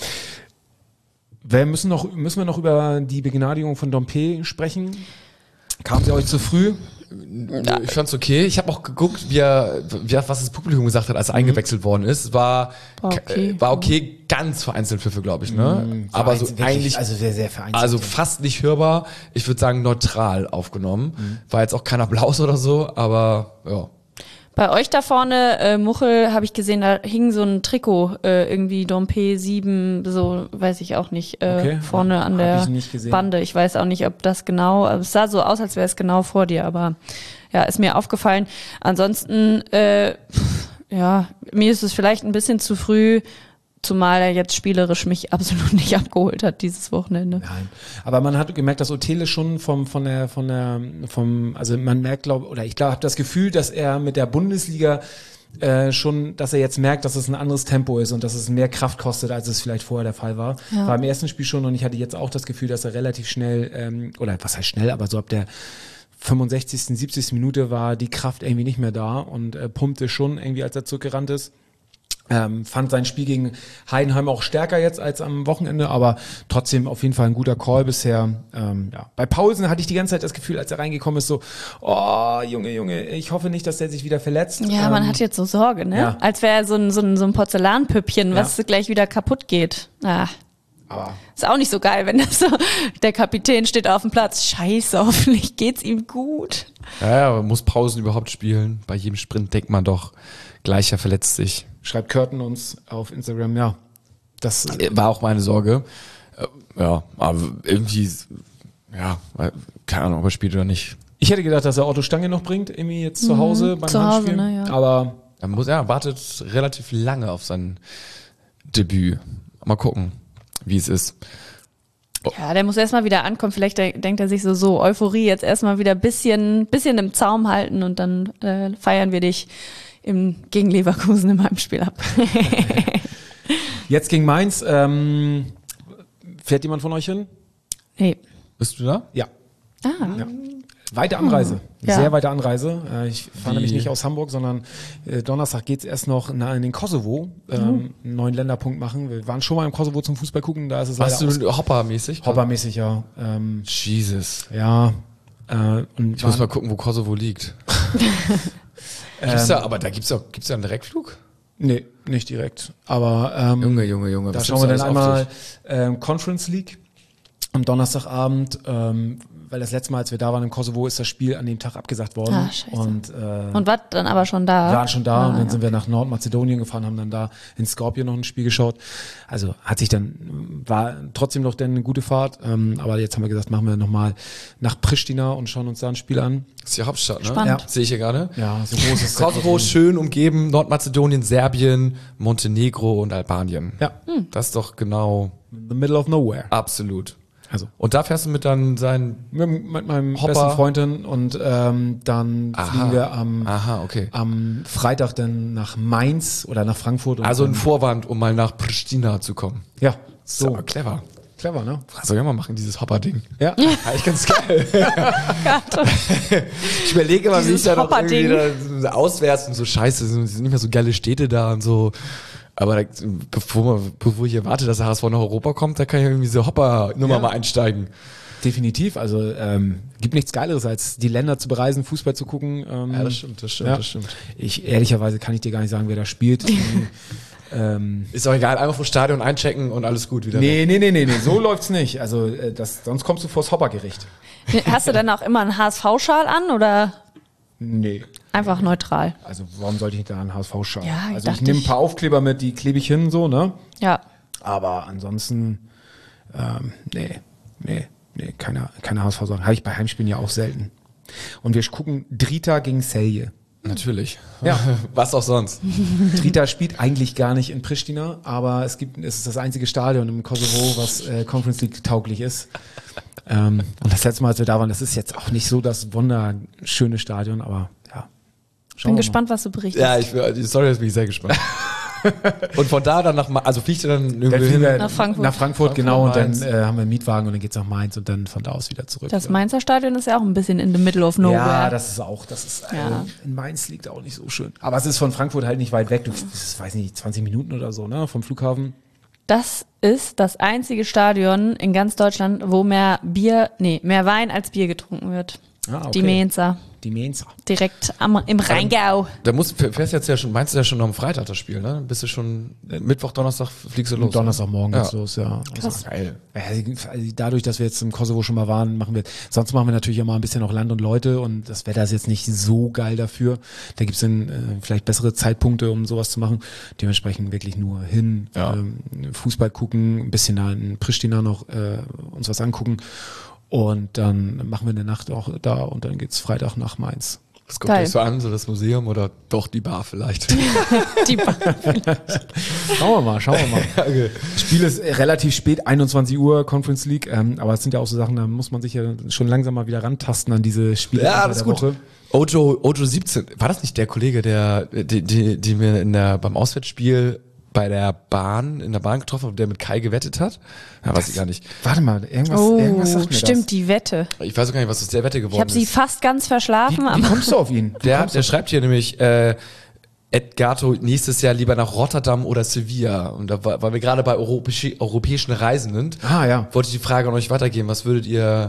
Wir müssen, noch, müssen wir noch über die Begnadigung von Dompe sprechen? Kam sie euch zu früh? Ich fand's okay. Ich habe auch geguckt, wie er, wie er, was das Publikum gesagt hat, als er eingewechselt worden ist. War War okay. äh, war okay, ganz vereinzelt Pfiffe, glaube ich, ne? Aber so Wirklich, eigentlich, also sehr, sehr vereinzelt. also fast nicht hörbar. Ich würde sagen neutral aufgenommen. War jetzt auch kein Applaus oder so, aber ja. Bei euch da vorne, äh, Muchel, habe ich gesehen, da hing so ein Trikot, äh, irgendwie Dompe sieben, so, weiß ich auch nicht, äh, Okay. vorne an Hab der ich nicht gesehen. Bande. Ich weiß auch nicht, ob das genau, also es sah so aus, als wäre es genau vor dir, aber ja, ist mir aufgefallen. Ansonsten, äh, pff, ja, mir ist es vielleicht ein bisschen zu früh, zumal er jetzt spielerisch mich absolut nicht abgeholt hat dieses Wochenende. Nein. Aber man hat gemerkt, dass Otele schon vom, von der, von der, vom, also man merkt, glaube oder ich glaube, habe das Gefühl, dass er mit der Bundesliga äh, schon, dass er jetzt merkt, dass es ein anderes Tempo ist und dass es mehr Kraft kostet, als es vielleicht vorher der Fall war. Ja. War im ersten Spiel schon und ich hatte jetzt auch das Gefühl, dass er relativ schnell, ähm, oder was heißt schnell, aber so ab der fünfundsechzigsten, siebzigsten Minute war die Kraft irgendwie nicht mehr da und äh, pumpte schon irgendwie, als er zurückgerannt ist. Ähm, fand sein Spiel gegen Heidenheim auch stärker jetzt als am Wochenende, aber trotzdem auf jeden Fall ein guter Call bisher. Ähm, ja. Bei Paulsen hatte ich die ganze Zeit das Gefühl, als er reingekommen ist, so, oh, Junge, Junge, ich hoffe nicht, dass der sich wieder verletzt. Ja, man ähm, hat jetzt so Sorge, ne? ja. Als wäre er so ein, so ein, so ein Porzellanpüppchen, was Ja. gleich wieder kaputt geht. Ah. aber Ist auch nicht so geil, wenn das so, der Kapitän steht auf dem Platz. Scheiße, hoffentlich geht's ihm gut. Ja, ja, muss Pausen überhaupt spielen? Bei jedem Sprint denkt man doch, gleicher verletzt sich. schreibt Curtin uns auf Instagram, ja. Das War auch meine Sorge. Äh, Ja, aber irgendwie, ja, keine Ahnung, ob er spielt oder nicht. ich hätte gedacht, dass er Otto Stange noch bringt, irgendwie jetzt zu Hause beim zu Hause, Handspiel. ne, ja. Aber Er muss, ja, wartet relativ lange auf sein Debüt. Mal gucken, wie es ist. Ja, der muss erstmal wieder ankommen. Vielleicht de- denkt er sich so, so Euphorie jetzt erstmal wieder bisschen, bisschen im Zaum halten und dann äh, feiern wir dich im, gegen Leverkusen im Heimspiel ab. jetzt gegen Mainz, ähm, fährt jemand von euch hin? Nee. Bist du da? Ja. Ah, Ja. Weite Anreise, Ja. sehr weite Anreise. Äh, Ich fahre Wie? nämlich nicht aus Hamburg, sondern äh, Donnerstag geht's erst noch na, in den Kosovo, Oh. ähm, einen neuen Länderpunkt machen. Wir waren schon mal im Kosovo zum Fußball gucken, da ist es Warst leider du Hopper-mäßig? aus- Hoppermäßig, ja. Ähm, Jesus. ja. Äh, und Ich muss mal gucken, wo Kosovo liegt. Gibt's da, aber da gibt's ja, gibt's ja einen Direktflug? Nee, nicht direkt. Aber ähm, Junge, Junge, Junge. da was schauen wir gibt's dann alles auf einmal sich? ähm, Conference League am Donnerstagabend, ähm, weil das letzte Mal, als wir da waren im Kosovo, ist das Spiel an dem Tag abgesagt worden. Ah, scheiße. Und, äh, und war dann aber schon da? wir waren schon da Ah, und dann ja. sind wir nach Nordmazedonien gefahren, haben dann da in Skopje noch ein Spiel geschaut. Also hat sich dann, war trotzdem noch dann eine gute Fahrt, ähm, aber jetzt haben wir gesagt, machen wir nochmal nach Pristina und schauen uns da ein Spiel an. Das ist die Hauptstadt, ne? Spannend. Ja. Sehe ich hier gerade. Ja, so groß ist der Kosovo schön umgeben, Nordmazedonien, Serbien, Montenegro und Albanien. Ja, Das ist doch genau in the middle of nowhere. absolut. Also Und da fährst du mit dann seinen mit, mit meinem Hopper. besten Freundin und ähm, dann Aha. fliegen wir am, Aha, okay. am Freitag dann nach Mainz oder nach Frankfurt. Und Also ein dann, Vorwand, um mal nach Pristina zu kommen. ja, So, so clever. clever, ne? Was soll ich mal machen, dieses Hopper-Ding? Ja. Eigentlich ganz geil. Ich überlege immer, wie Dieses ich da noch Hopper-Ding. irgendwie da so auswärts und so scheiße, es sind nicht mehr so geile Städte da und so. Aber da, bevor, bevor ich erwarte, dass der H S V nach Europa kommt, da kann ich irgendwie so Hopper-Nummer Ja. mal einsteigen. Definitiv. Also ähm, gibt nichts Geileres, als die Länder zu bereisen, Fußball zu gucken. Ähm, Ja, das stimmt, das stimmt, ja. das stimmt. Ich ehrlicherweise kann ich dir gar nicht sagen, wer da spielt. ähm, Ist auch egal, einfach vor Stadion einchecken und alles gut wieder. weg. nee, nee, nee, nee, nee, so läuft's nicht. Also äh, das, sonst kommst du vors Hoppergericht. Hast du dann auch immer einen H S V-Schal an oder Nee. einfach neutral? Also warum sollte ich da einen H S V-Schal? Ja, also ich dachte nehme ein ich. paar Aufkleber mit, die klebe ich hin, so, ne? Ja. Aber ansonsten, ähm, nee, nee, nee, keine, keine H S V-Sachen. Habe ich bei Heimspielen ja auch selten. Und wir gucken Drita gegen Celje. Natürlich. Ja. Was auch sonst. Drita spielt eigentlich gar nicht in Pristina, aber es gibt, es ist das einzige Stadion im Kosovo, was äh, Conference League tauglich ist. Ähm, und das letzte Mal, als wir da waren, das ist jetzt auch nicht so das wunderschöne Stadion, aber ja. Schauen Bin wir gespannt, was du berichtest. Ja, ich, die Story ist bin ich sehr gespannt. Und von da dann nach, Ma- also fliegt ihr dann Dann irgendwie fliegen wir hin? Nach Frankfurt. Nach Frankfurt, Frankfurt, genau. Und dann Mainz. äh, haben wir einen Mietwagen und dann geht's nach Mainz und dann von da aus wieder zurück. Das ja. Mainzer Stadion ist ja auch ein bisschen in the middle of nowhere. Ja, das ist auch, das ist, äh, Ja. in Mainz liegt auch nicht so schön. Aber es ist von Frankfurt halt nicht weit weg. Du, das ist, weiß nicht, zwanzig Minuten oder so, ne, vom Flughafen. Das ist das einzige Stadion in ganz Deutschland, wo mehr Bier, nee, mehr Wein als Bier getrunken wird. Ah, okay. Die Mainzer. Die Mainzer. Direkt am, im Rheingau. Da musst, fährst jetzt ja schon, meinst du ja schon am Freitag das Spiel, ne? Bist du schon, äh, Mittwoch, Donnerstag fliegst du los? Donnerstagmorgen Ja. geht's los, ja. Krass. Geil. Also, also dadurch, dass wir jetzt im Kosovo schon mal waren, machen wir, sonst machen wir natürlich immer ein bisschen auch Land und Leute und das Wetter ist jetzt nicht so geil dafür. Da gibt's dann äh, vielleicht bessere Zeitpunkte, um sowas zu machen. Dementsprechend wirklich nur hin, Ja. ähm, Fußball gucken, ein bisschen da in Pristina noch äh, uns was angucken und dann machen wir eine Nacht auch da und dann geht's Freitag nach Mainz. Was kommt Geil. euch so an, so das Museum oder doch die Bar vielleicht? Die ba- Schauen wir mal, schauen wir mal. Okay. Das Spiel ist relativ spät, einundzwanzig Uhr, Conference League, ähm, aber es sind ja auch so Sachen, da muss man sich ja schon langsam mal wieder rantasten an diese Spiele Ja, unter das ist der gut. Woche. Ojo, Ojo siebzehn, war das nicht der Kollege, der, die, die, die mir in der, beim Auswärtsspiel bei der Bahn, in der Bahn getroffen hat, der mit Kai gewettet hat? Ja, weiß ich gar nicht. Warte mal, irgendwas, Oh, irgendwas sagt mir stimmt, das. die Wette. Ich weiß auch gar nicht, was aus der Wette geworden Ich habe sie ist. fast ganz verschlafen, Wie, wie aber kommst du auf ihn? Wie Der, kommst der du- schreibt hier nämlich, äh, Edgato nächstes Jahr lieber nach Rotterdam oder Sevilla. Und da war, weil wir gerade bei europäisch, europäischen Reisen sind, Ah, ja. wollte ich die Frage an euch weitergeben. Was würdet ihr,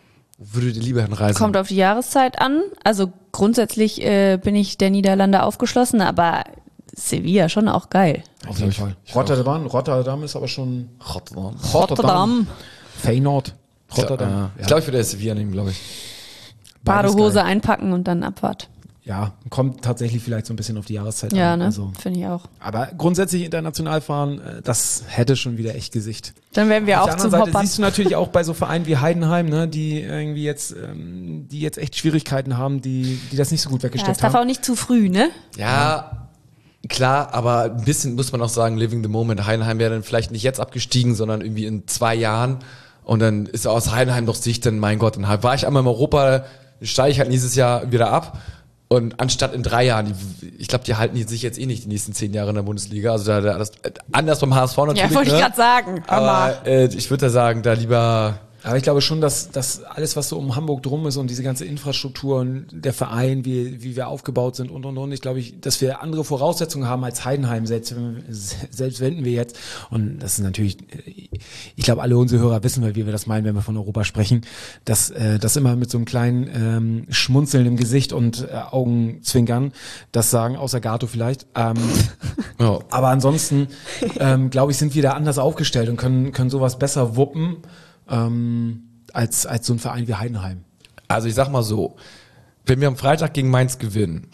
wo würdet ihr lieber hinreisen? kommt auf die Jahreszeit an. Also grundsätzlich äh, bin ich der Niederlande aufgeschlossen, aber Sevilla schon auch geil. Auf jeden Fall. Rotterdam, Rotterdam ist aber schon Rotterdam. Rotterdam. Feyenoord. Rotterdam. Ja. Ich glaube, ich würde Sevilla nehmen, glaube ich. Beides Badehose geil. einpacken und dann Abfahrt. Ja, kommt tatsächlich vielleicht so ein bisschen auf die Jahreszeit Ja, an. ne? Also, Finde ich auch. aber grundsätzlich international fahren, äh, das hätte schon wieder echt Gesicht. Dann werden wir Auf auch der zum anderen Seite Hoppern. siehst du natürlich auch bei so Vereinen wie Heidenheim, ne, die irgendwie jetzt, ähm, die jetzt echt Schwierigkeiten haben, die, die das nicht so gut Ja, es weggesteckt darf haben. auch nicht zu früh, ne? Ja, klar, aber ein bisschen muss man auch sagen, living the moment. Heidenheim wäre dann vielleicht nicht jetzt abgestiegen, sondern irgendwie in zwei Jahren. Und dann ist aus Heidenheim doch Sicht, dann mein Gott, dann war ich einmal in Europa, steige ich halt nächstes Jahr wieder ab. Und anstatt in drei Jahren, die, ich glaube, die halten sich jetzt eh nicht die nächsten zehn Jahre in der Bundesliga. Also da, da das, anders beim H S V natürlich. Ja, wollte ne? ich gerade sagen. Hör mal. Aber äh, ich würde da sagen, da lieber. Aber ich glaube schon, dass, dass alles, was so um Hamburg drum ist und diese ganze Infrastruktur und der Verein, wie, wie wir aufgebaut sind und, und, und, ich glaube, ich, dass wir andere Voraussetzungen haben als Heidenheim, selbst, wenn wir- selbst wenden wir jetzt. Und das ist natürlich, ich glaube, alle unsere Hörer wissen, wie wir das meinen, wenn wir von Europa sprechen, dass äh, das immer mit so einem kleinen ähm, Schmunzeln im Gesicht und äh, Augenzwinkern, das sagen, außer Gato vielleicht. Ähm, Ja. aber ansonsten, ähm, glaube ich, sind wir da anders aufgestellt und können, können sowas besser wuppen, ähm, als, als so ein Verein wie Heidenheim. Also ich sag mal so, wenn wir am Freitag gegen Mainz gewinnen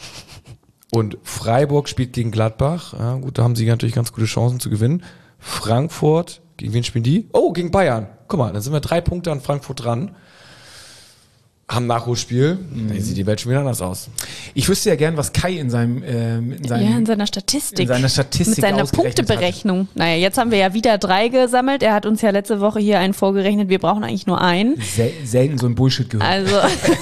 und Freiburg spielt gegen Gladbach, ja gut, da haben sie natürlich ganz gute Chancen zu gewinnen. Frankfurt, gegen wen spielen die? Oh, gegen Bayern. Guck mal, dann sind wir drei Punkte an Frankfurt dran. haben Nachholspiel, mhm. dann sieht die Welt schon wieder anders aus. Ich wüsste ja gern, was Kai in seinem, äh, in seinem ja, in seiner Statistik. In seiner Statistik mit seiner Punkteberechnung. Hat. Naja, jetzt haben wir ja wieder drei gesammelt. Er hat uns ja letzte Woche hier einen vorgerechnet. Wir brauchen eigentlich nur einen. Sel- selten so ein Bullshit gehört. Also.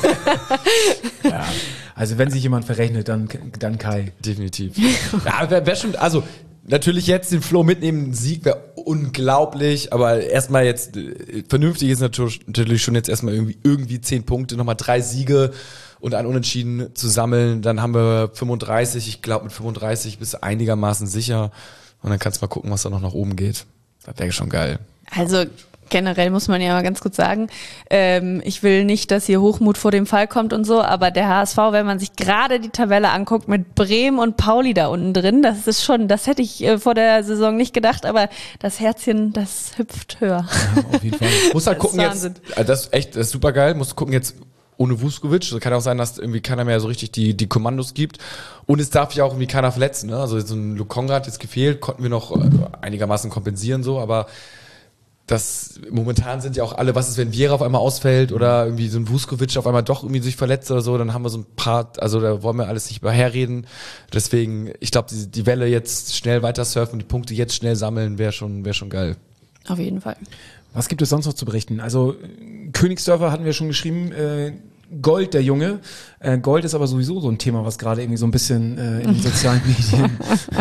ja. Also wenn sich jemand verrechnet, dann, dann Kai. Definitiv. Ja, wäre wär schon, also natürlich jetzt den Flow mitnehmen, ein Sieg wäre unglaublich, aber erstmal jetzt äh, vernünftig ist natürlich, natürlich schon jetzt erstmal irgendwie, irgendwie zehn Punkte, nochmal drei Siege und ein Unentschieden zu sammeln, dann haben wir fünfunddreißig, ich glaube mit fünfunddreißig bist du einigermaßen sicher und dann kannst du mal gucken, was da noch nach oben geht. Das wäre schon geil. Also generell muss man ja mal ganz kurz sagen, ähm, ich will nicht, dass hier Hochmut vor dem Fall kommt und so, aber der H S V, wenn man sich gerade die Tabelle anguckt mit Bremen und Pauli da unten drin, das ist schon, das hätte ich äh, vor der Saison nicht gedacht, aber das Herzchen, das hüpft höher. Ja, auf jeden Fall. Muss halt gucken jetzt, das ist echt, das ist super geil, musst gucken jetzt ohne Vuskovic, also kann auch sein, dass irgendwie keiner mehr so richtig die, die Kommandos gibt und es darf ja auch irgendwie keiner verletzen, ne? Also so ein Lukonga hat jetzt gefehlt, konnten wir noch einigermaßen kompensieren so, aber das, momentan sind ja auch alle, was ist, wenn Viera auf einmal ausfällt oder irgendwie so ein Vuskovic auf einmal doch irgendwie sich verletzt oder so, dann haben wir so ein paar, also da wollen wir alles nicht mehr herreden. Deswegen, ich glaube, die, die Welle jetzt schnell weiter surfen und die Punkte jetzt schnell sammeln, wäre schon, wäre schon geil. Auf jeden Fall. Was gibt es sonst noch zu berichten? Also Königsdörfer hatten wir schon geschrieben, äh, Gold, der Junge. Äh, Gold ist aber sowieso so ein Thema, was gerade irgendwie so ein bisschen äh, in den sozialen Medien.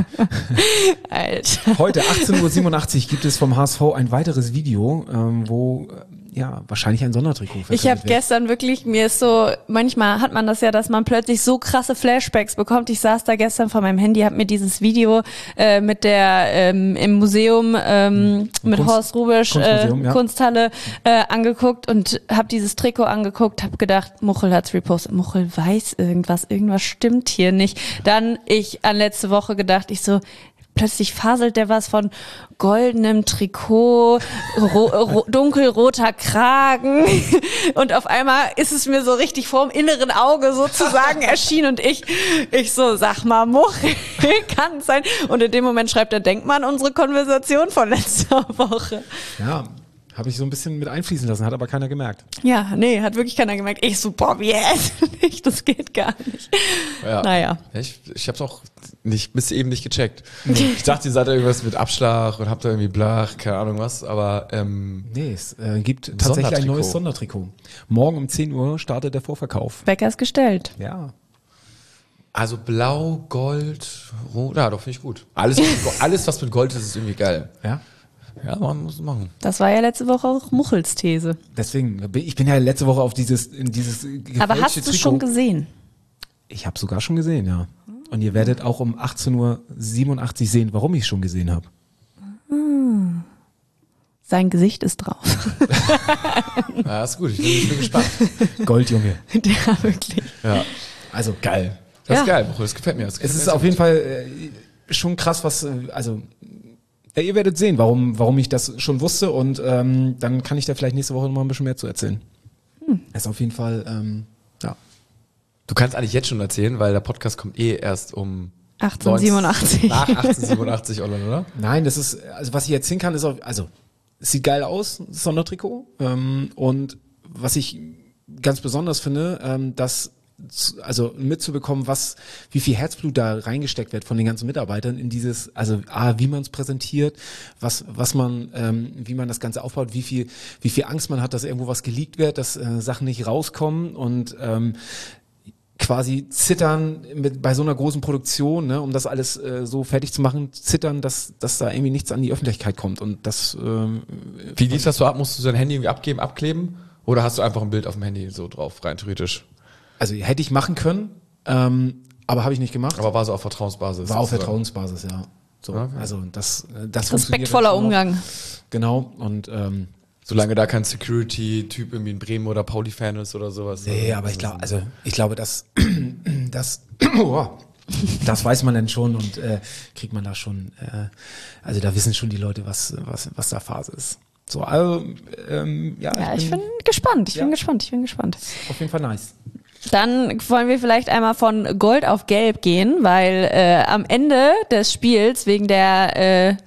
Alter. Heute achtzehn Uhr siebenundachtzig gibt es vom H S V ein weiteres Video, ähm, wo ja wahrscheinlich ein Sondertrikot verkauft wird. Ich habe gestern wirklich, mir ist so, manchmal hat man das ja, dass man plötzlich so krasse Flashbacks bekommt. Ich saß da gestern vor meinem Handy, habe mir dieses Video äh, mit der ähm, im Museum ähm, mit Kunst, Horst Rubisch äh, ja. Kunsthalle äh, angeguckt und habe dieses Trikot angeguckt, habe gedacht, Muchel hat's repostet. Muchel weiß irgendwas, irgendwas stimmt hier nicht. Dann ich an letzte Woche gedacht, ich so, plötzlich faselt der was von goldenem Trikot, ro- ro- dunkelroter Kragen und auf einmal ist es mir so richtig vorm inneren Auge sozusagen erschienen und ich, ich so, sag mal, Muchel, kann es sein? Und in dem Moment schreibt er, denk mal an unsere Konversation von letzter Woche. Ja, habe ich so ein bisschen mit einfließen lassen, hat aber keiner gemerkt. Ja, nee, hat wirklich keiner gemerkt. Ich so, boah, wie hässlich, das geht gar nicht. Ja. Naja. Ich, ich hab's auch nicht, bis eben nicht gecheckt. Ich dachte, ihr seid irgendwas mit Abschlag und habt da irgendwie Blach, keine Ahnung was, aber ähm, nee, es äh, gibt tatsächlich ein neues Sondertrikot. Morgen um zehn Uhr startet der Vorverkauf. Wecker ist gestellt. Ja. Also blau, Gold, rot, ja, doch finde ich gut. Alles, alles, was mit Gold ist, ist irgendwie geil. Ja. Ja, man muss es machen. Das war ja letzte Woche auch Muchels These. Deswegen, ich bin ja letzte Woche auf dieses, in dieses gefälschte Aber hast du es schon gesehen? Ich habe sogar schon gesehen, ja. Und ihr werdet auch um achtzehn Uhr siebenundachtzig sehen, warum ich es schon gesehen habe. Hm. Sein Gesicht ist drauf. Ja, ist gut, ich bin, ich bin gespannt. Goldjunge. Ja, wirklich. Ja, also geil. Das Ja. ist geil, das gefällt mir. Das gefällt es ist mir auf jeden Fall äh, schon krass, was, äh, also ja, ihr werdet sehen, warum, warum ich das schon wusste und ähm, dann kann ich da vielleicht nächste Woche noch mal ein bisschen mehr zu erzählen. Hm. Es ist auf jeden Fall, ähm, ja. Du kannst eigentlich jetzt schon erzählen, weil der Podcast kommt eh erst um achtzehnhundertsiebenundachtzig. Nach achtzehnhundertsiebenundachtzig, oder, oder? Nein, das ist, also was ich erzählen kann, ist auch, also es sieht geil aus, das Sondertrikot. Ähm, und was ich ganz besonders finde, ähm, dass also mitzubekommen, was, wie viel Herzblut da reingesteckt wird von den ganzen Mitarbeitern in dieses, also A, wie man es präsentiert, was, was man, ähm, wie man das Ganze aufbaut, wie viel, wie viel Angst man hat, dass irgendwo was geleakt wird, dass äh, Sachen nicht rauskommen und ähm, quasi zittern mit, bei so einer großen Produktion, ne, um das alles äh, so fertig zu machen, zittern, dass, dass da irgendwie nichts an die Öffentlichkeit kommt und das. Ähm, Wie lief das so ab? Musst du dein Handy irgendwie abgeben, abkleben? Oder hast du einfach ein Bild auf dem Handy so drauf, rein theoretisch? Also hätte ich machen können, ähm, aber habe ich nicht gemacht. Aber war so auf Vertrauensbasis? War auf Vertrauensbasis, ja. So, Okay. also das, das Respektvoller Umgang. Genau und ähm, solange da kein Security-Typ irgendwie in Bremen oder Pauli-Fan ist oder sowas. nee, aber ich glaube, also ich glaube, dass das, oh, das weiß man dann schon und äh, kriegt man da schon. Äh, also da wissen schon die Leute, was was was da Phase ist. So, also ähm, ja. Ja, ich bin gespannt. Ich Ja. bin gespannt. Ich bin gespannt. Auf jeden Fall nice. Dann wollen wir vielleicht einmal von Gold auf Gelb gehen, weil äh, am Ende des Spiels wegen der äh,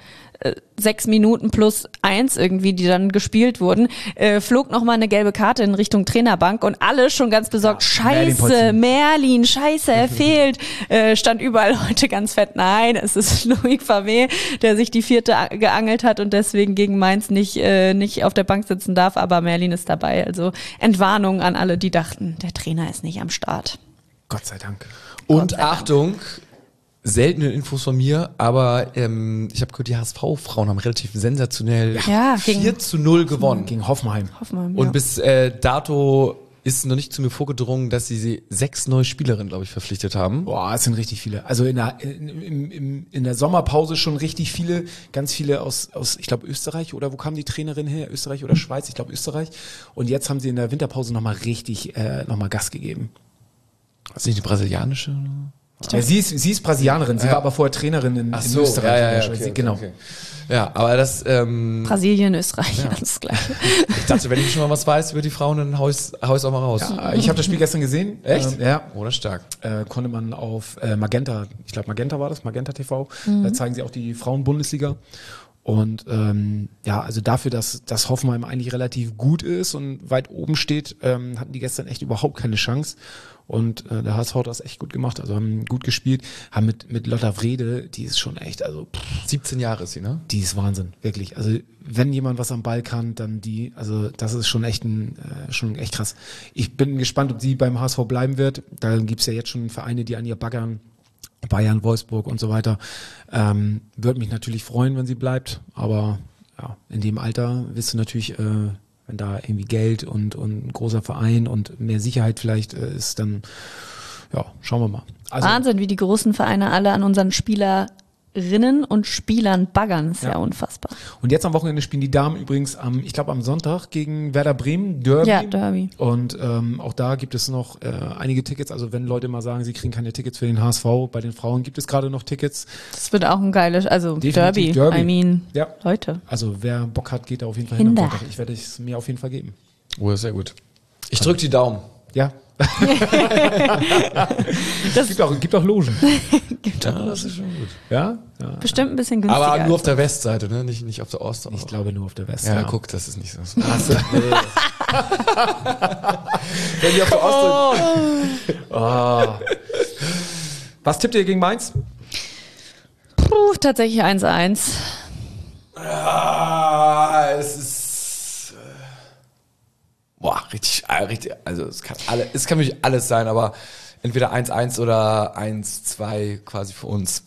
äh, sechs Minuten plus eins irgendwie, die dann gespielt wurden, äh, flog nochmal eine gelbe Karte in Richtung Trainerbank und alle schon ganz besorgt, Ja, Merlin scheiße, Polzin. Merlin, scheiße, er fehlt. Äh, stand überall heute ganz fett, nein, es ist Loic Favre, der sich die vierte a- geangelt hat und deswegen gegen Mainz nicht, äh, nicht auf der Bank sitzen darf, aber Merlin ist dabei. Also Entwarnung an alle, die dachten, der Trainer ist nicht am Start. Gott sei Dank. Und Achtung, seltene Infos von mir, aber ähm, ich habe gehört, die H S V-Frauen haben relativ sensationell Ja, gegen- vier zu null gewonnen. Gegen Hoffenheim. Hoffenheim, Und ja. bis äh, dato ist noch nicht zu mir vorgedrungen, dass sie, sie sechs neue Spielerinnen, glaube ich, verpflichtet haben. Boah, es sind richtig viele. Also in der, in, in, in, in der Sommerpause schon richtig viele, ganz viele aus, aus ich glaube, Österreich oder wo kam die Trainerin her? Österreich oder Schweiz? Ich glaube Österreich. Und jetzt haben sie in der Winterpause nochmal richtig, äh, nochmal Gas gegeben. Ist nicht die brasilianische? Ja, sie ist, sie ist Brasilianerin, sie Ja. war aber vorher Trainerin in, in Österreich. ja, ja, oder ja, Schweiz. okay, okay, genau. okay. Ja, aber das, ähm, Brasilien, Österreich, alles gleich. ich dachte, wenn ich schon mal was weiß über die Frauen, dann hau ich, hau ich's auch mal raus. Ja, ich habe das Spiel gestern gesehen. Echt? Ähm, ja. Oder stark. Äh, konnte man auf äh, Magenta, ich glaube Magenta war das, Magenta T V, da zeigen sie auch die Frauen-Bundesliga. Und ähm, ja, also dafür, dass, dass Hoffenheim eigentlich relativ gut ist und weit oben steht, ähm, hatten die gestern echt überhaupt keine Chance. Und äh, der H S V hat das echt gut gemacht, also haben gut gespielt, haben mit, mit Lotta Wrede, die ist schon echt, also pff, siebzehn Jahre ist sie, ne? die ist Wahnsinn, wirklich. Also wenn jemand was am Ball kann, dann die, also das ist schon echt ein, äh, schon echt krass. Ich bin gespannt, ob sie beim H S V bleiben wird. Da gibt's ja jetzt schon Vereine, die an ihr baggern. Bayern, Wolfsburg und so weiter. Ähm, würde mich natürlich freuen, wenn sie bleibt, aber ja, in dem Alter wirst du natürlich, äh, wenn da irgendwie Geld und, und ein großer Verein und mehr Sicherheit vielleicht äh, ist, dann ja, schauen wir mal. Also, Wahnsinn, wie die großen Vereine alle an unseren Spielerinnen und Spielern baggern. Ist ja, Ja. unfassbar. Und jetzt am Wochenende spielen die Damen übrigens am, ich glaube am Sonntag gegen Werder Bremen, Derby. Ja, Derby. Und ähm, auch da gibt es noch äh, einige Tickets. Also wenn Leute mal sagen, sie kriegen keine Tickets für den H S V, bei den Frauen gibt es gerade noch Tickets. Das wird auch ein geiles, also Definitiv Derby. Derby. I mean, Ja. Leute. Also wer Bock hat, geht da auf jeden Fall hin am Kinder. Sonntag. Ich werde es mir auf jeden Fall geben. Oh, sehr gut. Ich drück die Daumen. Ja. Es gibt auch, gibt auch Logen. Gibt Ja, auch das ist schon gut. Ja? Ja. bestimmt ein bisschen günstiger. Aber nur auf als- der Westseite, ne? Nicht, nicht auf der Ost. Ich glaube nur auf der West. Ja, guck, das ist nicht so. Wenn die auf der Ost Oh. Was tippt ihr gegen Mainz? Puh, tatsächlich eins eins. Ah, es ist. äh, Boah, richtig, äh, richtig. Also, es kann, alle, es kann wirklich alles sein, aber entweder eins eins oder eins zwei quasi für uns.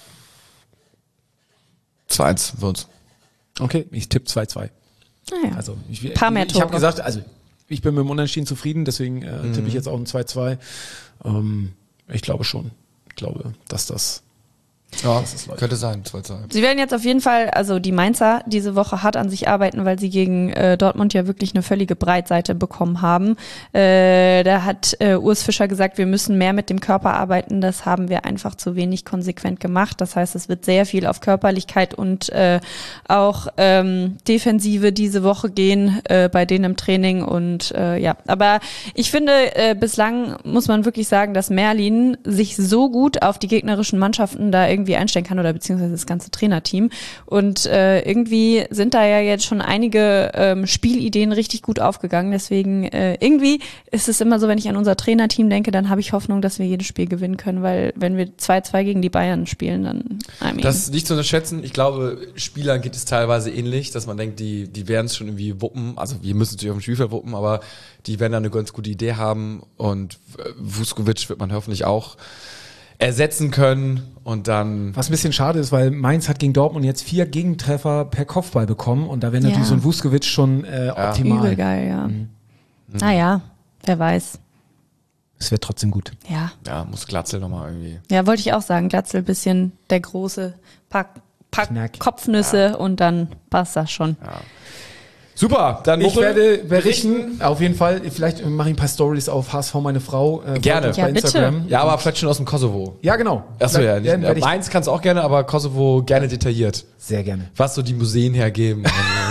zwei eins für uns. Okay, ich tippe zwei zwei. Naja. Also ich, Paar mehr ich habe Tore. gesagt, also ich bin mit dem Unentschieden zufrieden, deswegen äh, tippe ich jetzt auch ein zwei zwei. Ähm, ich glaube schon. Ich glaube, dass das Ja, das ist läuft. könnte sein, zwei zwei. Sie werden jetzt auf jeden Fall, also die Mainzer, diese Woche hart an sich arbeiten, weil sie gegen äh, Dortmund ja wirklich eine völlige Breitseite bekommen haben. Äh, da hat äh, Urs Fischer gesagt, wir müssen mehr mit dem Körper arbeiten. Das haben wir einfach zu wenig konsequent gemacht. Das heißt, es wird sehr viel auf Körperlichkeit und äh, auch ähm, Defensive diese Woche gehen äh, bei denen im Training. Und äh, ja, aber ich finde, äh, bislang muss man wirklich sagen, dass Merlin sich so gut auf die gegnerischen Mannschaften da irgendwie einstellen kann oder beziehungsweise das ganze Trainerteam. Und äh, irgendwie sind da ja jetzt schon einige ähm, Spielideen richtig gut aufgegangen. Deswegen äh, irgendwie ist es immer so, wenn ich an unser Trainerteam denke, dann habe ich Hoffnung, dass wir jedes Spiel gewinnen können, weil wenn wir zwei zwei gegen die Bayern spielen, dann I mean, Das ist nicht zu unterschätzen. Ich glaube, Spielern geht es teilweise ähnlich, dass man denkt, die, die werden es schon irgendwie wuppen. Also wir müssen natürlich auf dem Spielfeld wuppen, aber die werden da eine ganz gute Idee haben und äh, Vuskovic wird man hoffentlich auch ersetzen können und dann Was ein bisschen schade ist, weil Mainz hat gegen Dortmund jetzt vier Gegentreffer per Kopfball bekommen und da wäre natürlich Ja. so ein Vuskovic schon äh, optimal. übel geil, ja. Naja, wer weiß. Es wird trotzdem gut. Ja. ja, muss Glatzel nochmal irgendwie. Ja, wollte ich auch sagen. Glatzel bisschen der große Pack, Pack Knack. Kopfnüsse und dann passt das schon. Super, dann Ich Muchel, werde berichten, auf jeden Fall, vielleicht mache ich ein paar Stories auf H S V meine Frau. Äh, Gerne. folgt uns Ja, bei bitte. Instagram. Ja, aber vielleicht schon aus dem Kosovo. Ja, genau. Achso, ja. Nicht, Werden werde ich Mainz kannst du auch gerne, aber Kosovo gerne detailliert. sehr gerne. Was so die Museen hergeben.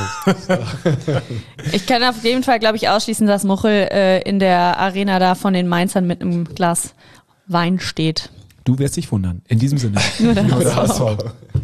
Ich kann auf jeden Fall, glaube ich, ausschließen, dass Muchel äh, in der Arena da von den Mainzern mit einem Glas Wein steht. Du wirst dich wundern. In diesem Sinne. Nur der Nur der H S V. H S V.